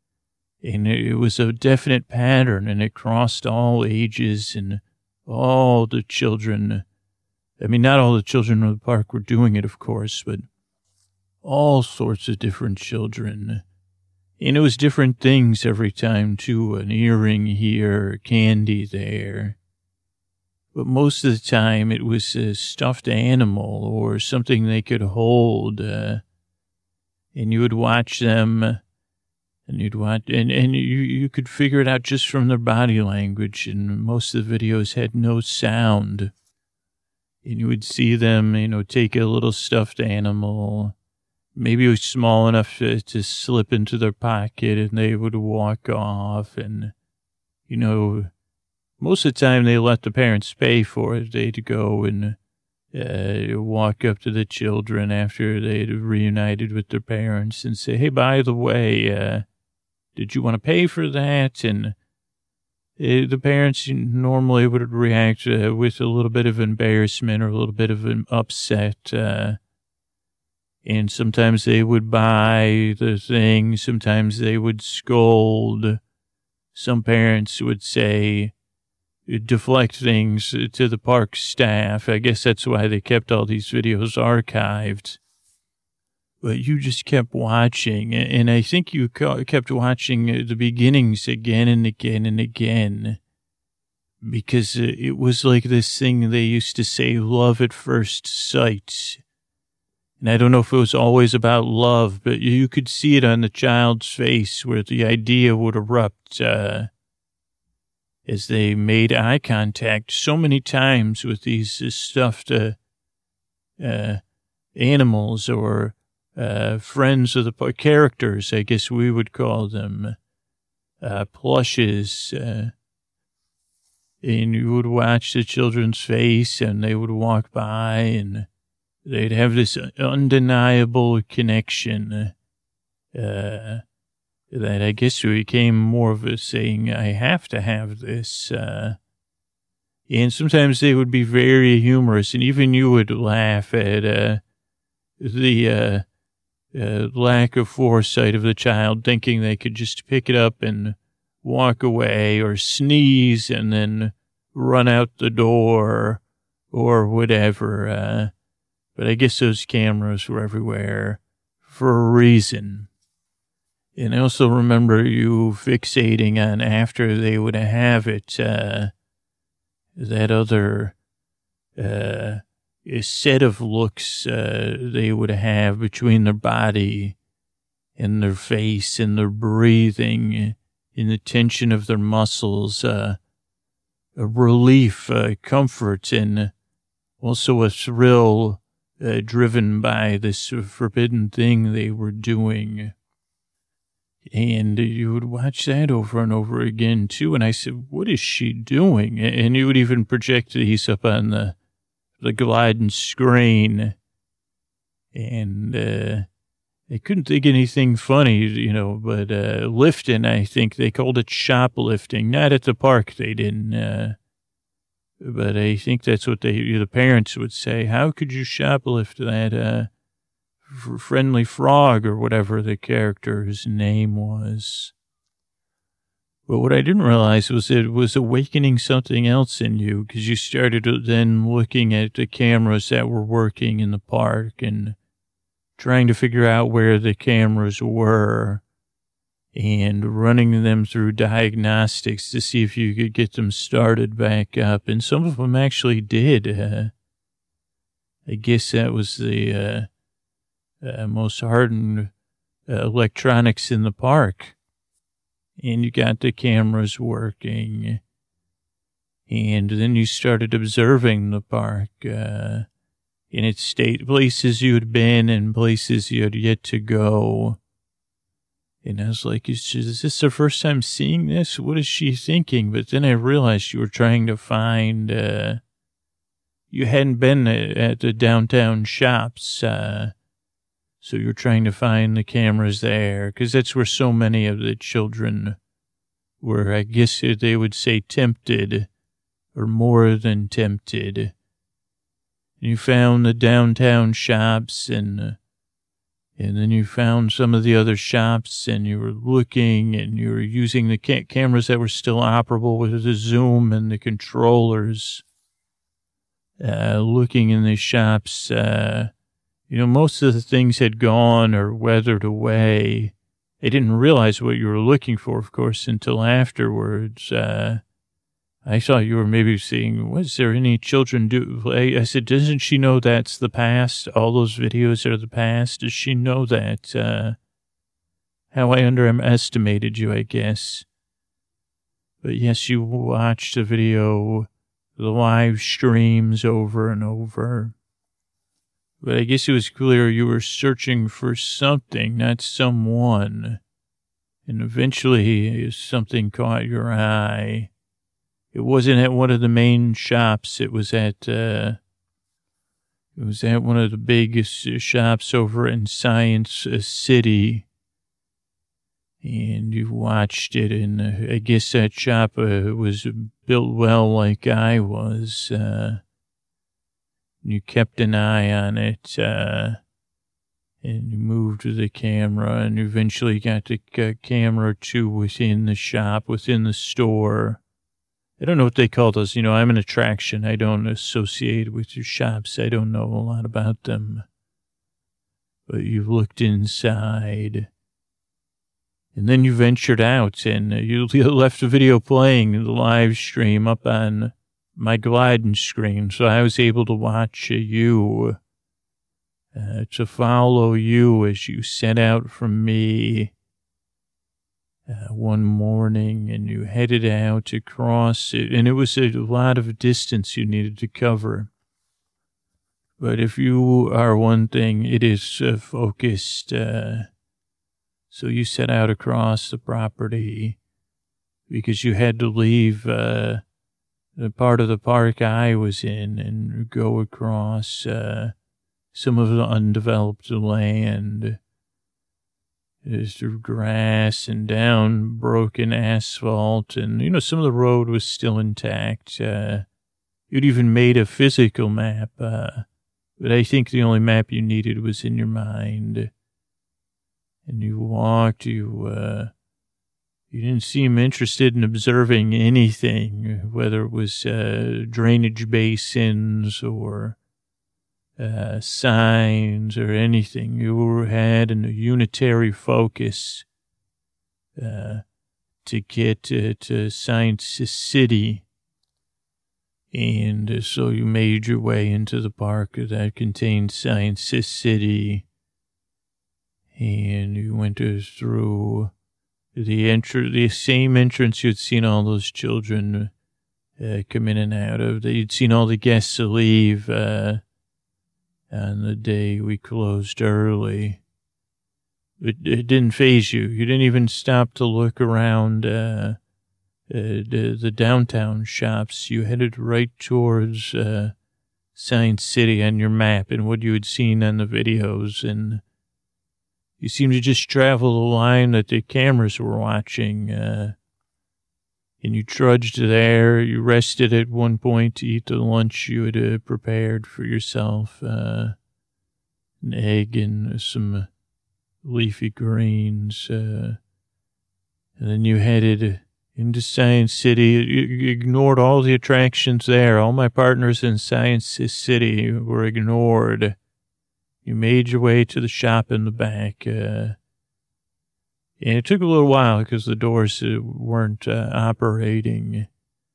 And it was a definite pattern, and it crossed all ages and all the children. I mean, not all the children of the park were doing it, of course, but all sorts of different children. And it was different things every time, too. An earring here, candy there. But most of the time, it was a stuffed animal or something they could hold. Uh, and you would watch them, and you'd watch, and, and you, you could figure it out just from their body language. And most of the videos had no sound. And you would see them, you know, take a little stuffed animal. Maybe it was small enough to, to slip into their pocket, and they would walk off. And, you know, most of the time they let the parents pay for it. They'd go and uh, walk up to the children after they'd reunited with their parents and say, hey, by the way, uh, did you want to pay for that? And uh, the parents normally would react uh, with a little bit of embarrassment or a little bit of an upset. Uh, and sometimes they would buy the thing. Sometimes they would scold. Some parents would say, deflect things to the park staff. I guess that's why they kept all these videos archived. but you just kept watching. And I think you kept watching the beginnings again and again and again, because it was like this thing they used to say, love at first sight. And I don't know if it was always about love, but you could see it on the child's face where the idea would erupt uh, as they made eye contact so many times with these uh, stuffed uh, uh, animals or uh, friends of the characters, I guess we would call them, uh, plushes. Uh, and you would watch the children's face and they would walk by and they'd have this undeniable connection uh, that I guess became more of a saying, I have to have this. Uh, and sometimes they would be very humorous, and even you would laugh at uh, the uh, uh, lack of foresight of the child, thinking they could just pick it up and walk away or sneeze and then run out the door or whatever. Uh, But I guess those cameras were everywhere for a reason. And I also remember you fixating on after they would have it, uh, that other uh, set of looks uh, they would have between their body and their face and their breathing and the tension of their muscles, uh, a relief, uh, comfort, and also a thrill Uh, driven by this forbidden thing they were doing. And you would watch that over and over again, too. And I said, what is she doing? And you would even project these up on the, the gliding screen. And uh, I couldn't think anything funny, you know, but uh, lifting, I think they called it shoplifting. Not at the park, they didn't. Uh, But I think that's what they, the parents would say. How could you shoplift that uh, f- friendly frog or whatever the character's name was? But what I didn't realize was it was awakening something else in you, because you started then looking at the cameras that were working in the park and trying to figure out where the cameras were and running them through diagnostics to see if you could get them started back up. And some of them actually did. Uh, I guess that was the uh, uh, most hardened uh, electronics in the park. And you got the cameras working. And then you started observing the park uh, in its state, places you had been and places you had yet to go. And I was like, is, is this her first time seeing this? What is she thinking? But then I realized you were trying to find, uh, you hadn't been at the downtown shops. Uh, so you're trying to find the cameras there, because that's where so many of the children were, I guess they would say, tempted, or more than tempted. And you found the downtown shops, and uh, And then you found some of the other shops, and you were looking, and you were using the ca- cameras that were still operable with the zoom and the controllers, uh, looking in the shops. Uh, you know, most of the things had gone or weathered away. I didn't realize what you were looking for, of course, until afterwards. Uh, I thought you were maybe seeing, was there any children do play? I said, doesn't she know that's the past? All those videos are the past. Does she know that? Uh, how I underestimated you, I guess. But yes, you watched the video, the live streams over and over. But I guess it was clear you were searching for something, not someone. And eventually something caught your eye. It wasn't at one of the main shops. It was at, uh, it was at one of the biggest shops over in Science City. And you watched it, and uh, I guess that shop uh, was built well like I was. Uh, you kept an eye on it, uh, and you moved the camera, and eventually got the uh, camera to within the shop, within the store. I don't know what they call those. You know, I'm an attraction. I don't associate with your shops. I don't know a lot about them. but you've looked inside. And then you ventured out and you left the video playing, the live stream up on my gliding screen. So I was able to watch you, uh, to follow you as you set out from me uh, one morning, and you headed out across it. And it was a lot of distance you needed to cover. But if you are one thing, it is uh, focused. Uh, so you set out across the property because you had to leave uh, the part of the park I was in and go across uh, some of the undeveloped land. There's through grass and down broken asphalt. And, you know, some of the road was still intact. Uh, you'd even made a physical map. Uh, but I think the only map you needed was in your mind. And you walked, you, uh, you didn't seem interested in observing anything, whether it was, uh, drainage basins or, uh, signs or anything. You had a unitary focus, uh, to get to, to Science City. And uh, so you made your way into the park that contained Science City. And you went through the entr- the same entrance you'd seen all those children uh, come in and out of. You'd seen all the guests leave uh, on the day we closed early. It, it didn't faze you. You didn't even stop to look around uh, uh, the, the downtown shops. You headed right towards uh, Science City on your map and what you had seen on the videos, and you seemed to just travel the line that the cameras were watching, uh, and you trudged there. You rested at one point to eat the lunch you had uh, prepared for yourself, uh, an egg and some leafy greens, uh, and then you headed into Science City. You, you ignored all the attractions there. All my partners in Science City were ignored. You made your way to the shop in the back, uh, and it took a little while because the doors uh, weren't uh, operating,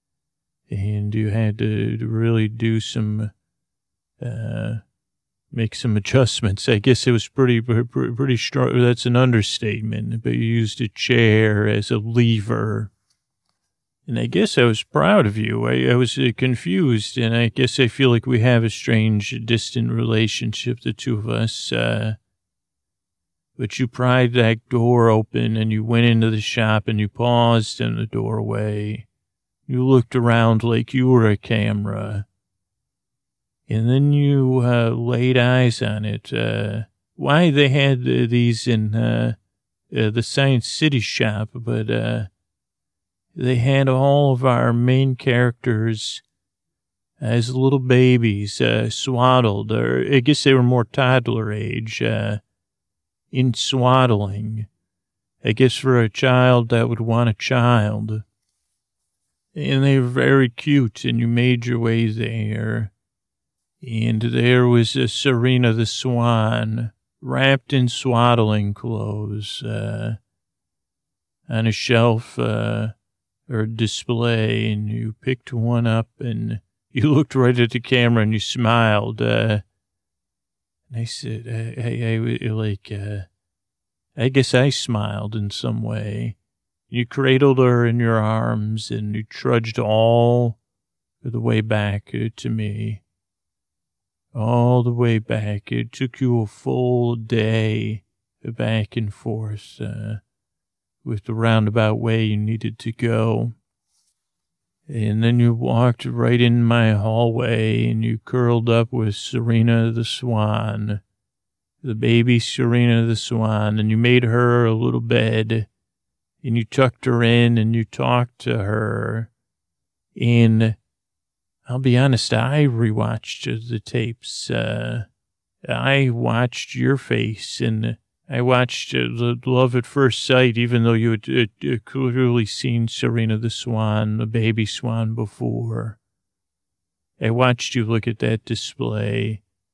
and you had to, to really do some, uh, make some adjustments. I guess it was pretty, pretty, pretty strong. That's an understatement, but you used a chair as a lever. And I guess I was proud of you. I, I was uh, confused, and I guess I feel like we have a strange, distant relationship, the two of us. Uh, but you pried that door open, and you went into the shop, and you paused in the doorway. You looked around like you were a camera. And then you uh, laid eyes on it. Uh, why they had uh, these in uh, uh, the Science City shop, but... Uh, They had all of our main characters as little babies, uh, swaddled, or I guess they were more toddler age, uh, in swaddling. I guess for a child that would want a child. And they were very cute, and you made your way there. And there was uh, Serena the Swan, wrapped in swaddling clothes, uh, on a shelf, uh, or display, and you picked one up and you looked right at the camera and you smiled. Uh, and I said, I, I, I like, uh, I guess I smiled in some way. You cradled her in your arms and you trudged all the way back uh, to me. All the way back. It took you a full day back and forth, uh, with the roundabout way you needed to go. And then you walked right in my hallway and you curled up with Serena the Swan, the baby Serena the Swan, and you made her a little bed and you tucked her in and you talked to her. And I'll be honest, I rewatched the tapes. Uh, I watched your face and I watched uh, the Love at First Sight, even though you had uh, clearly seen Serena the Swan, the baby swan, before. I watched you look at that display,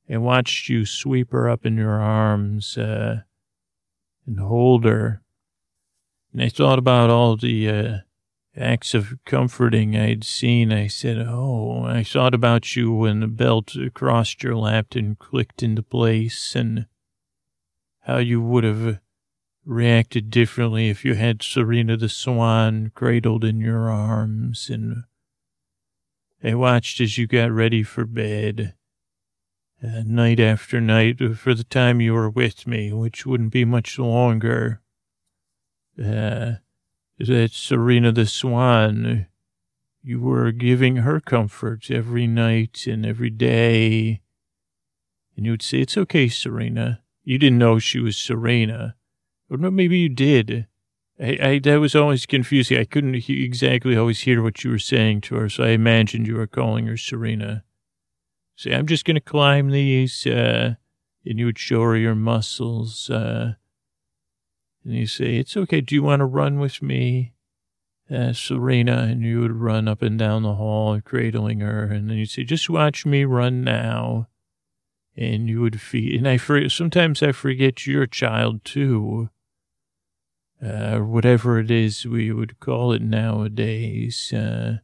I watched you sweep her up in your arms uh, and hold her. And I thought about all the uh, acts of comforting I'd seen. I said, oh, I thought about you when the belt crossed your lap and clicked into place, and how you would have reacted differently if you had Serena the Swan cradled in your arms. And I watched as you got ready for bed, uh, night after night, for the time you were with me, which wouldn't be much longer. Uh, that Serena the Swan, you were giving her comfort every night and every day. And you would say, it's okay, Serena. You didn't know she was Serena. Or maybe you did. I, I, that was always confusing. I couldn't he- exactly always hear what you were saying to her, so I imagined you were calling her Serena. Say, I'm just going to climb these, uh, and you would show her your muscles, uh, and you say, it's okay, do you want to run with me, uh, Serena? And you would run up and down the hall, cradling her, and then you'd say, just watch me run now. And you would feed, and I forget, sometimes I forget you're a child too, uh, whatever it is we would call it nowadays, uh,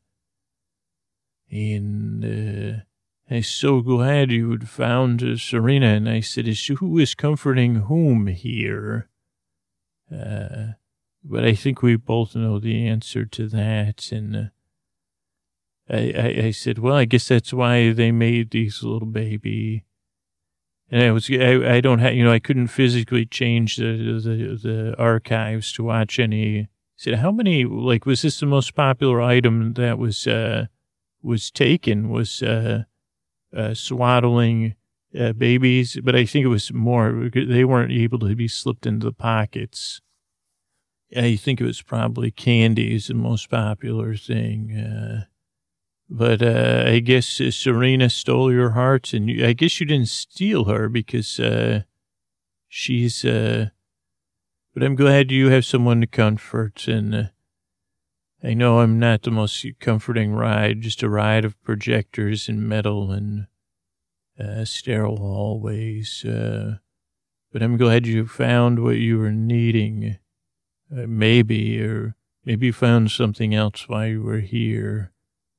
and, uh, I'm so glad you had found uh, Serena. And I said, is she, who is comforting whom here? Uh, but I think we both know the answer to that. And uh, I, I, I said, well, I guess that's why they made these little baby. And I was, I, I don't have, you know, I couldn't physically change the, the, the archives to watch any. I said, how many, like, was this the most popular item that was, uh, was taken, was, uh, Uh, swaddling uh, babies, but I think it was more, they weren't able to be slipped into the pockets. I think it was probably candy is the most popular thing. Uh, but uh, I guess uh, Serena stole your heart, and you, I guess you didn't steal her because uh, she's, uh, but I'm glad you have someone to comfort, and uh, I know I'm not the most comforting ride, just a ride of projectors and metal and uh, sterile hallways. Uh, but I'm glad you found what you were needing, uh, maybe, or maybe you found something else while you were here.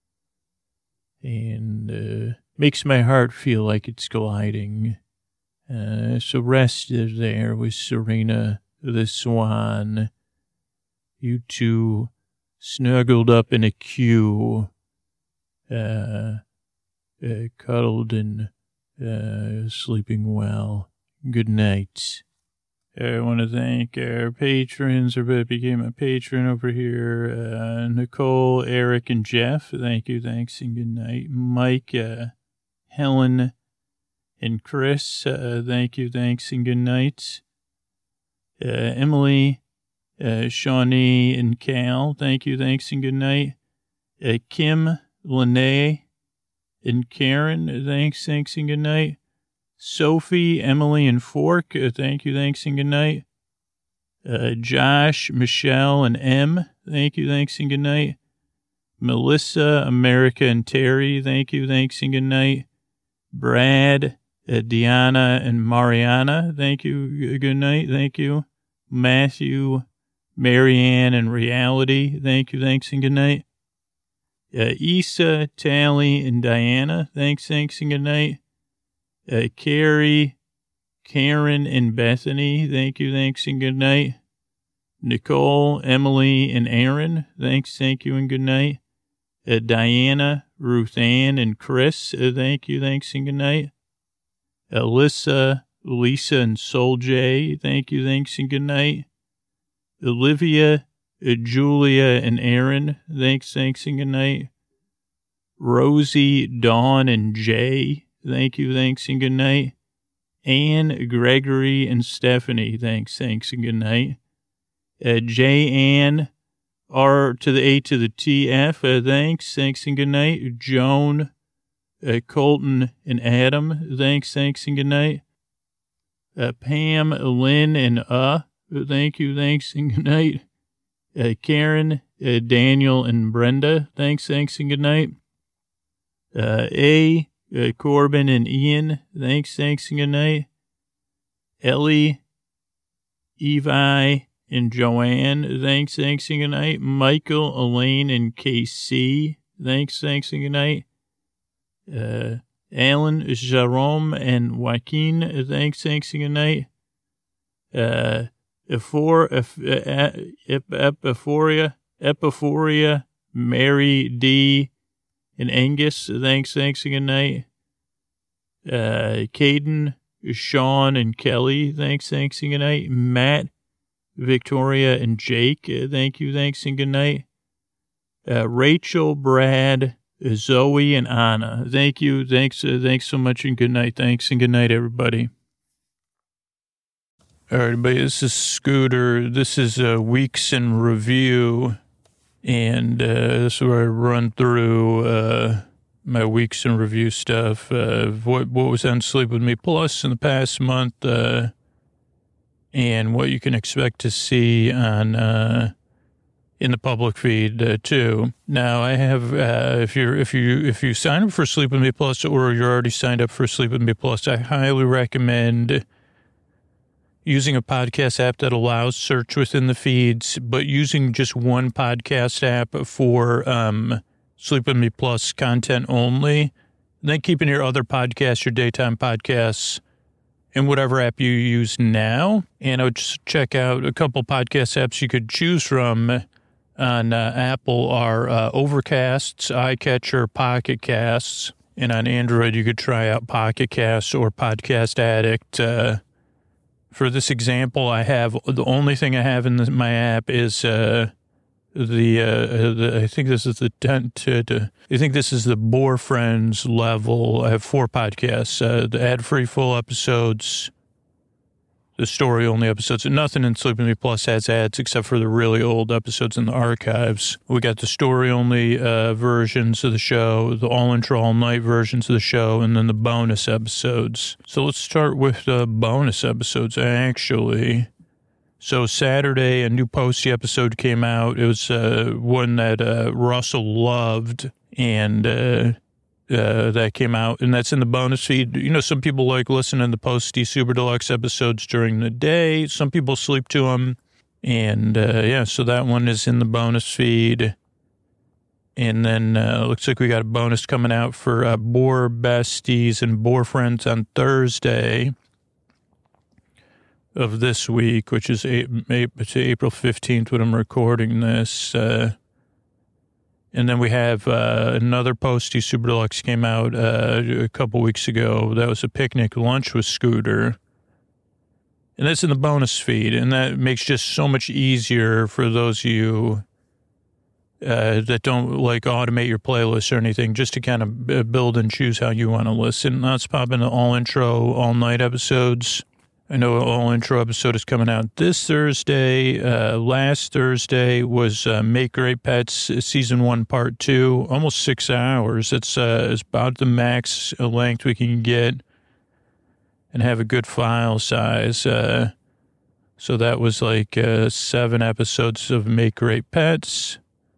And uh, makes my heart feel like it's gliding. Uh, so rest there with Serena the Swan. You two snuggled up in a queue, uh, uh, cuddled and uh, sleeping well. Good night. I want to thank our patrons, everybody became a patron over here. Uh, Nicole, Eric, and Jeff. Thank you, thanks, and good night. Mike, uh, Helen, and Chris. Uh, thank you, thanks, and good night. Uh, Emily, Uh, Shawnee and Cal, thank you, thanks, and good night. Uh, Kim, Lene, and Karen, thanks, thanks, and good night. Sophie, Emily, and Fork, uh, thank you, thanks, and good night. Uh, Josh, Michelle, and M, thank you, thanks, and good night. Melissa, America, and Terry, thank you, thanks, and good night. Brad, uh, Deanna, and Mariana, thank you, good night, thank you. Matthew, Marianne, and Reality, thank you, thanks, and good night. Uh, Issa, Tally, and Diana, thanks, thanks, and good night. Uh, Carrie, Karen, and Bethany, thank you, thanks, and good night. Nicole, Emily, and Aaron, thanks, thank you, and good night. Uh, Diana, Ruth Ann, and Chris, uh, thank you, thanks, and good night. Alyssa, Lisa, and Soul J, thank you, thanks, and good night. Olivia, uh, Julia, and Aaron, thanks, thanks, and good night. Rosie, Dawn, and Jay, thank you, thanks, and good night. Anne, Gregory, and Stephanie, thanks, thanks, and good night. Uh, J. Ann, R to the A to the T F, uh, thanks, thanks, and good night. Joan, uh, Colton, and Adam, thanks, thanks, and good night. Uh, Pam, Lynn, and uh, thank you, thanks, and good night. Uh, Karen, uh, Daniel, and Brenda, thanks, thanks, and good night. Uh, A, Uh, Corbin and Ian, thanks, thanks, and good night. Ellie, Evi, and Joanne, thanks, thanks, and good night. Michael, Elaine, and K C, thanks, thanks, and good night. Uh, Alan, Jerome, and Joaquin, thanks, thanks, and good night. Uh, Ephor, Epiphoria, Epiphoria, Mary D, and Angus, thanks, thanks, and good night. Uh, Caden, Sean, and Kelly, thanks, thanks, and good night. Matt, Victoria, and Jake, thank you, thanks, and good night. Uh, Rachel, Brad, Zoe, and Anna, thank you, thanks, uh, thanks so much, and good night, thanks, and good night, everybody. All right, everybody, this is Scooter. This is uh, Weeks in Review, and uh, this is where I run through uh, my Weeks in Review stuff, uh, what, what was on Sleep With Me Plus in the past month, uh, and what you can expect to see on uh, in the public feed uh, too. Now, I have uh, if you're if you if you sign up for Sleep With Me Plus, or you're already signed up for Sleep With Me Plus, I highly recommend using a podcast app that allows search within the feeds, but using just one podcast app for um, Sleep With Me Plus content only, and then keeping your other podcasts, your daytime podcasts, in whatever app you use now. And I would just check out a couple podcast apps you could choose from on uh, Apple are uh, Overcasts, iCatcher, Pocket Casts, and on Android you could try out Pocket Casts or Podcast Addict. Uh, For this example, I have, the only thing I have in the, my app is uh, the, uh, the, I think this is the, to, to, I think this is the Boar Friends level. I have four podcasts, uh, the ad-free full episodes, the story-only episodes, and nothing in Sleep With Me Plus has ads except for the really old episodes in the archives. We got the story-only uh, versions of the show, the all-intro, all-night versions of the show, and then the bonus episodes. So let's start with the bonus episodes, actually. So Saturday, a new Posty episode came out. It was uh, one that uh, Russell loved, and uh, uh, that came out, and that's in the bonus feed. You know, some people like listening to the Posty Super Deluxe episodes during the day. Some people sleep to them. And, uh, yeah, so that one is in the bonus feed. And then uh, looks like we got a bonus coming out for uh, Boar Besties and Boar Friends on Thursday of this week, which is April fifteenth when I'm recording this. Uh, and then we have uh, another Posty Super Deluxe came out uh, a couple weeks ago. That was a picnic lunch with Scooter. And that's in the bonus feed. And that makes just so much easier for those of you uh, that don't like automate your playlist or anything, just to kind of build and choose how you want to listen. Let's pop into all intro, all night episodes. I know an all intro episode is coming out this Thursday. Uh, last Thursday was uh, Make Great Pets Season one Part two, almost six hours. It's, uh, it's about the max length we can get and have a good file size. Uh, so that was like uh, seven episodes of Make Great Pets.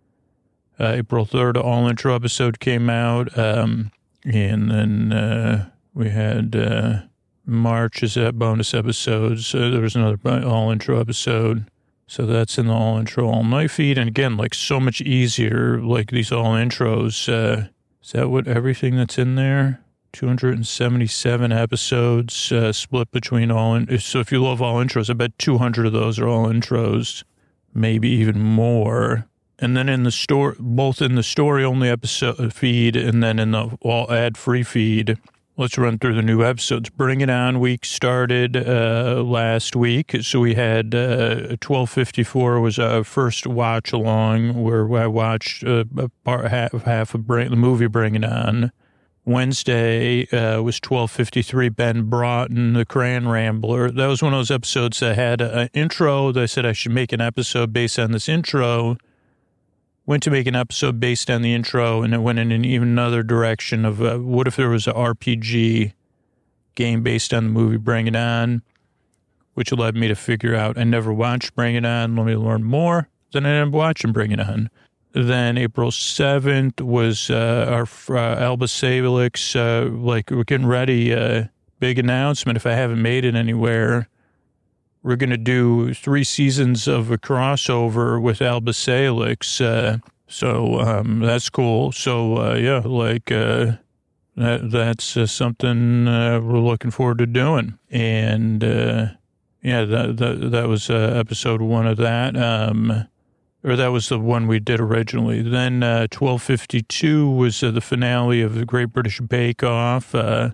Uh, April third, all intro episode came out. Um, and then uh, we had... Uh, March is that bonus episodes. Uh, there was another all intro episode. So that's in the all intro, all night feed. And again, like so much easier, like these all intros. Uh, is that what everything that's in there? two hundred seventy-seven episodes uh, split between all. In- so if you love all intros, I bet two hundred of those are all intros, maybe even more. And then in the store, both in the story only episode feed and then in the all ad free feed. Let's run through the new episodes. Bring It On week started uh, last week. So we had uh, twelve fifty-four was our first watch along where I watched uh, a part, half, half of Bring, the movie Bring It On. Wednesday uh, was twelve fifty-three, Ben Broughton, The Crayon Rambler. That was one of those episodes that had an intro. They said I should make an episode based on this intro. Went to make an episode based on the intro, and it went in an even another direction of uh, what if there was an R P G game based on the movie Bring It On, which led me to figure out I never watched Bring It On. Let me learn more. Then I ended up watching Bring It On. Then April seventh was uh, our uh, Alba Salix, uh, like we're getting ready, uh, big announcement if I haven't made it anywhere. We're going to do three seasons of a crossover with Alba Salix, uh, so um, that's cool. So, uh, yeah, like uh, that, that's uh, something uh, we're looking forward to doing. And, uh, yeah, that, that, that was uh, episode one of that. Um Or that was the one we did originally. Then uh, twelve fifty-two was uh, the finale of the Great British Bake Off. Uh,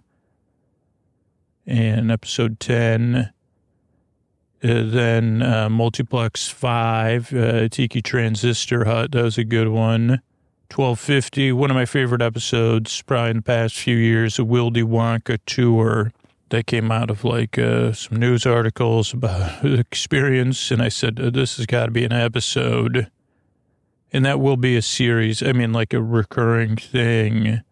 and episode ten. Uh, then uh, Multiplex five, uh, Tiki Transistor Hut. That was a good one. twelve fifty, one of my favorite episodes probably in the past few years, a Wildy Wonka tour. That came out of like uh, some news articles about the experience. And I said, this has got to be an episode. And that will be a series. I mean, like a recurring thing.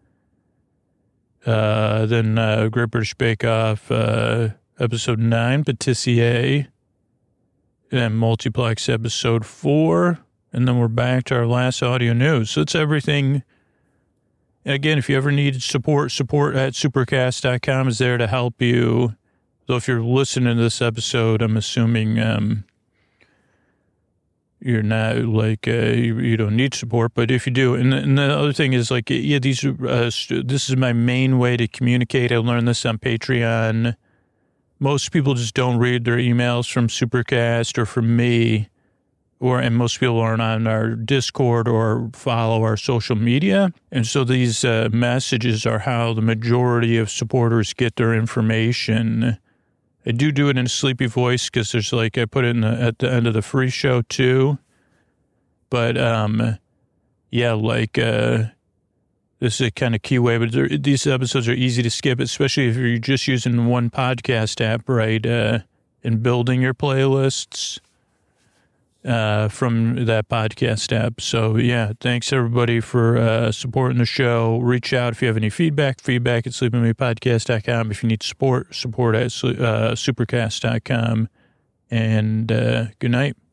Uh, then uh, Great British Bake Off, uh, episode nine, Patissier. And Multiplex episode four. And then we're back to our last audio news. So it's everything. And again, if you ever need support, support at supercast dot com is there to help you. So if you're listening to this episode, I'm assuming um, you're not like, uh, you, you don't need support, but if you do, and, and the other thing is like, yeah, these, uh, this is my main way to communicate. I learned this on Patreon. Most people just don't read their emails from Supercast or from me. Or, and most people aren't on our Discord or follow our social media. And so these uh, messages are how the majority of supporters get their information. I do do it in a sleepy voice because there's like, I put it in the, at the end of the free show too. But, um, yeah, like, uh, this is a kind of key way, but these episodes are easy to skip, especially if you're just using one podcast app, right? Uh, and building your playlists. Uh, from that podcast app. So, yeah, thanks, everybody, for uh, supporting the show. Reach out if you have any feedback, feedback at sleep with me podcast dot com. If you need support, support at uh, supercast dot com. And uh, good night.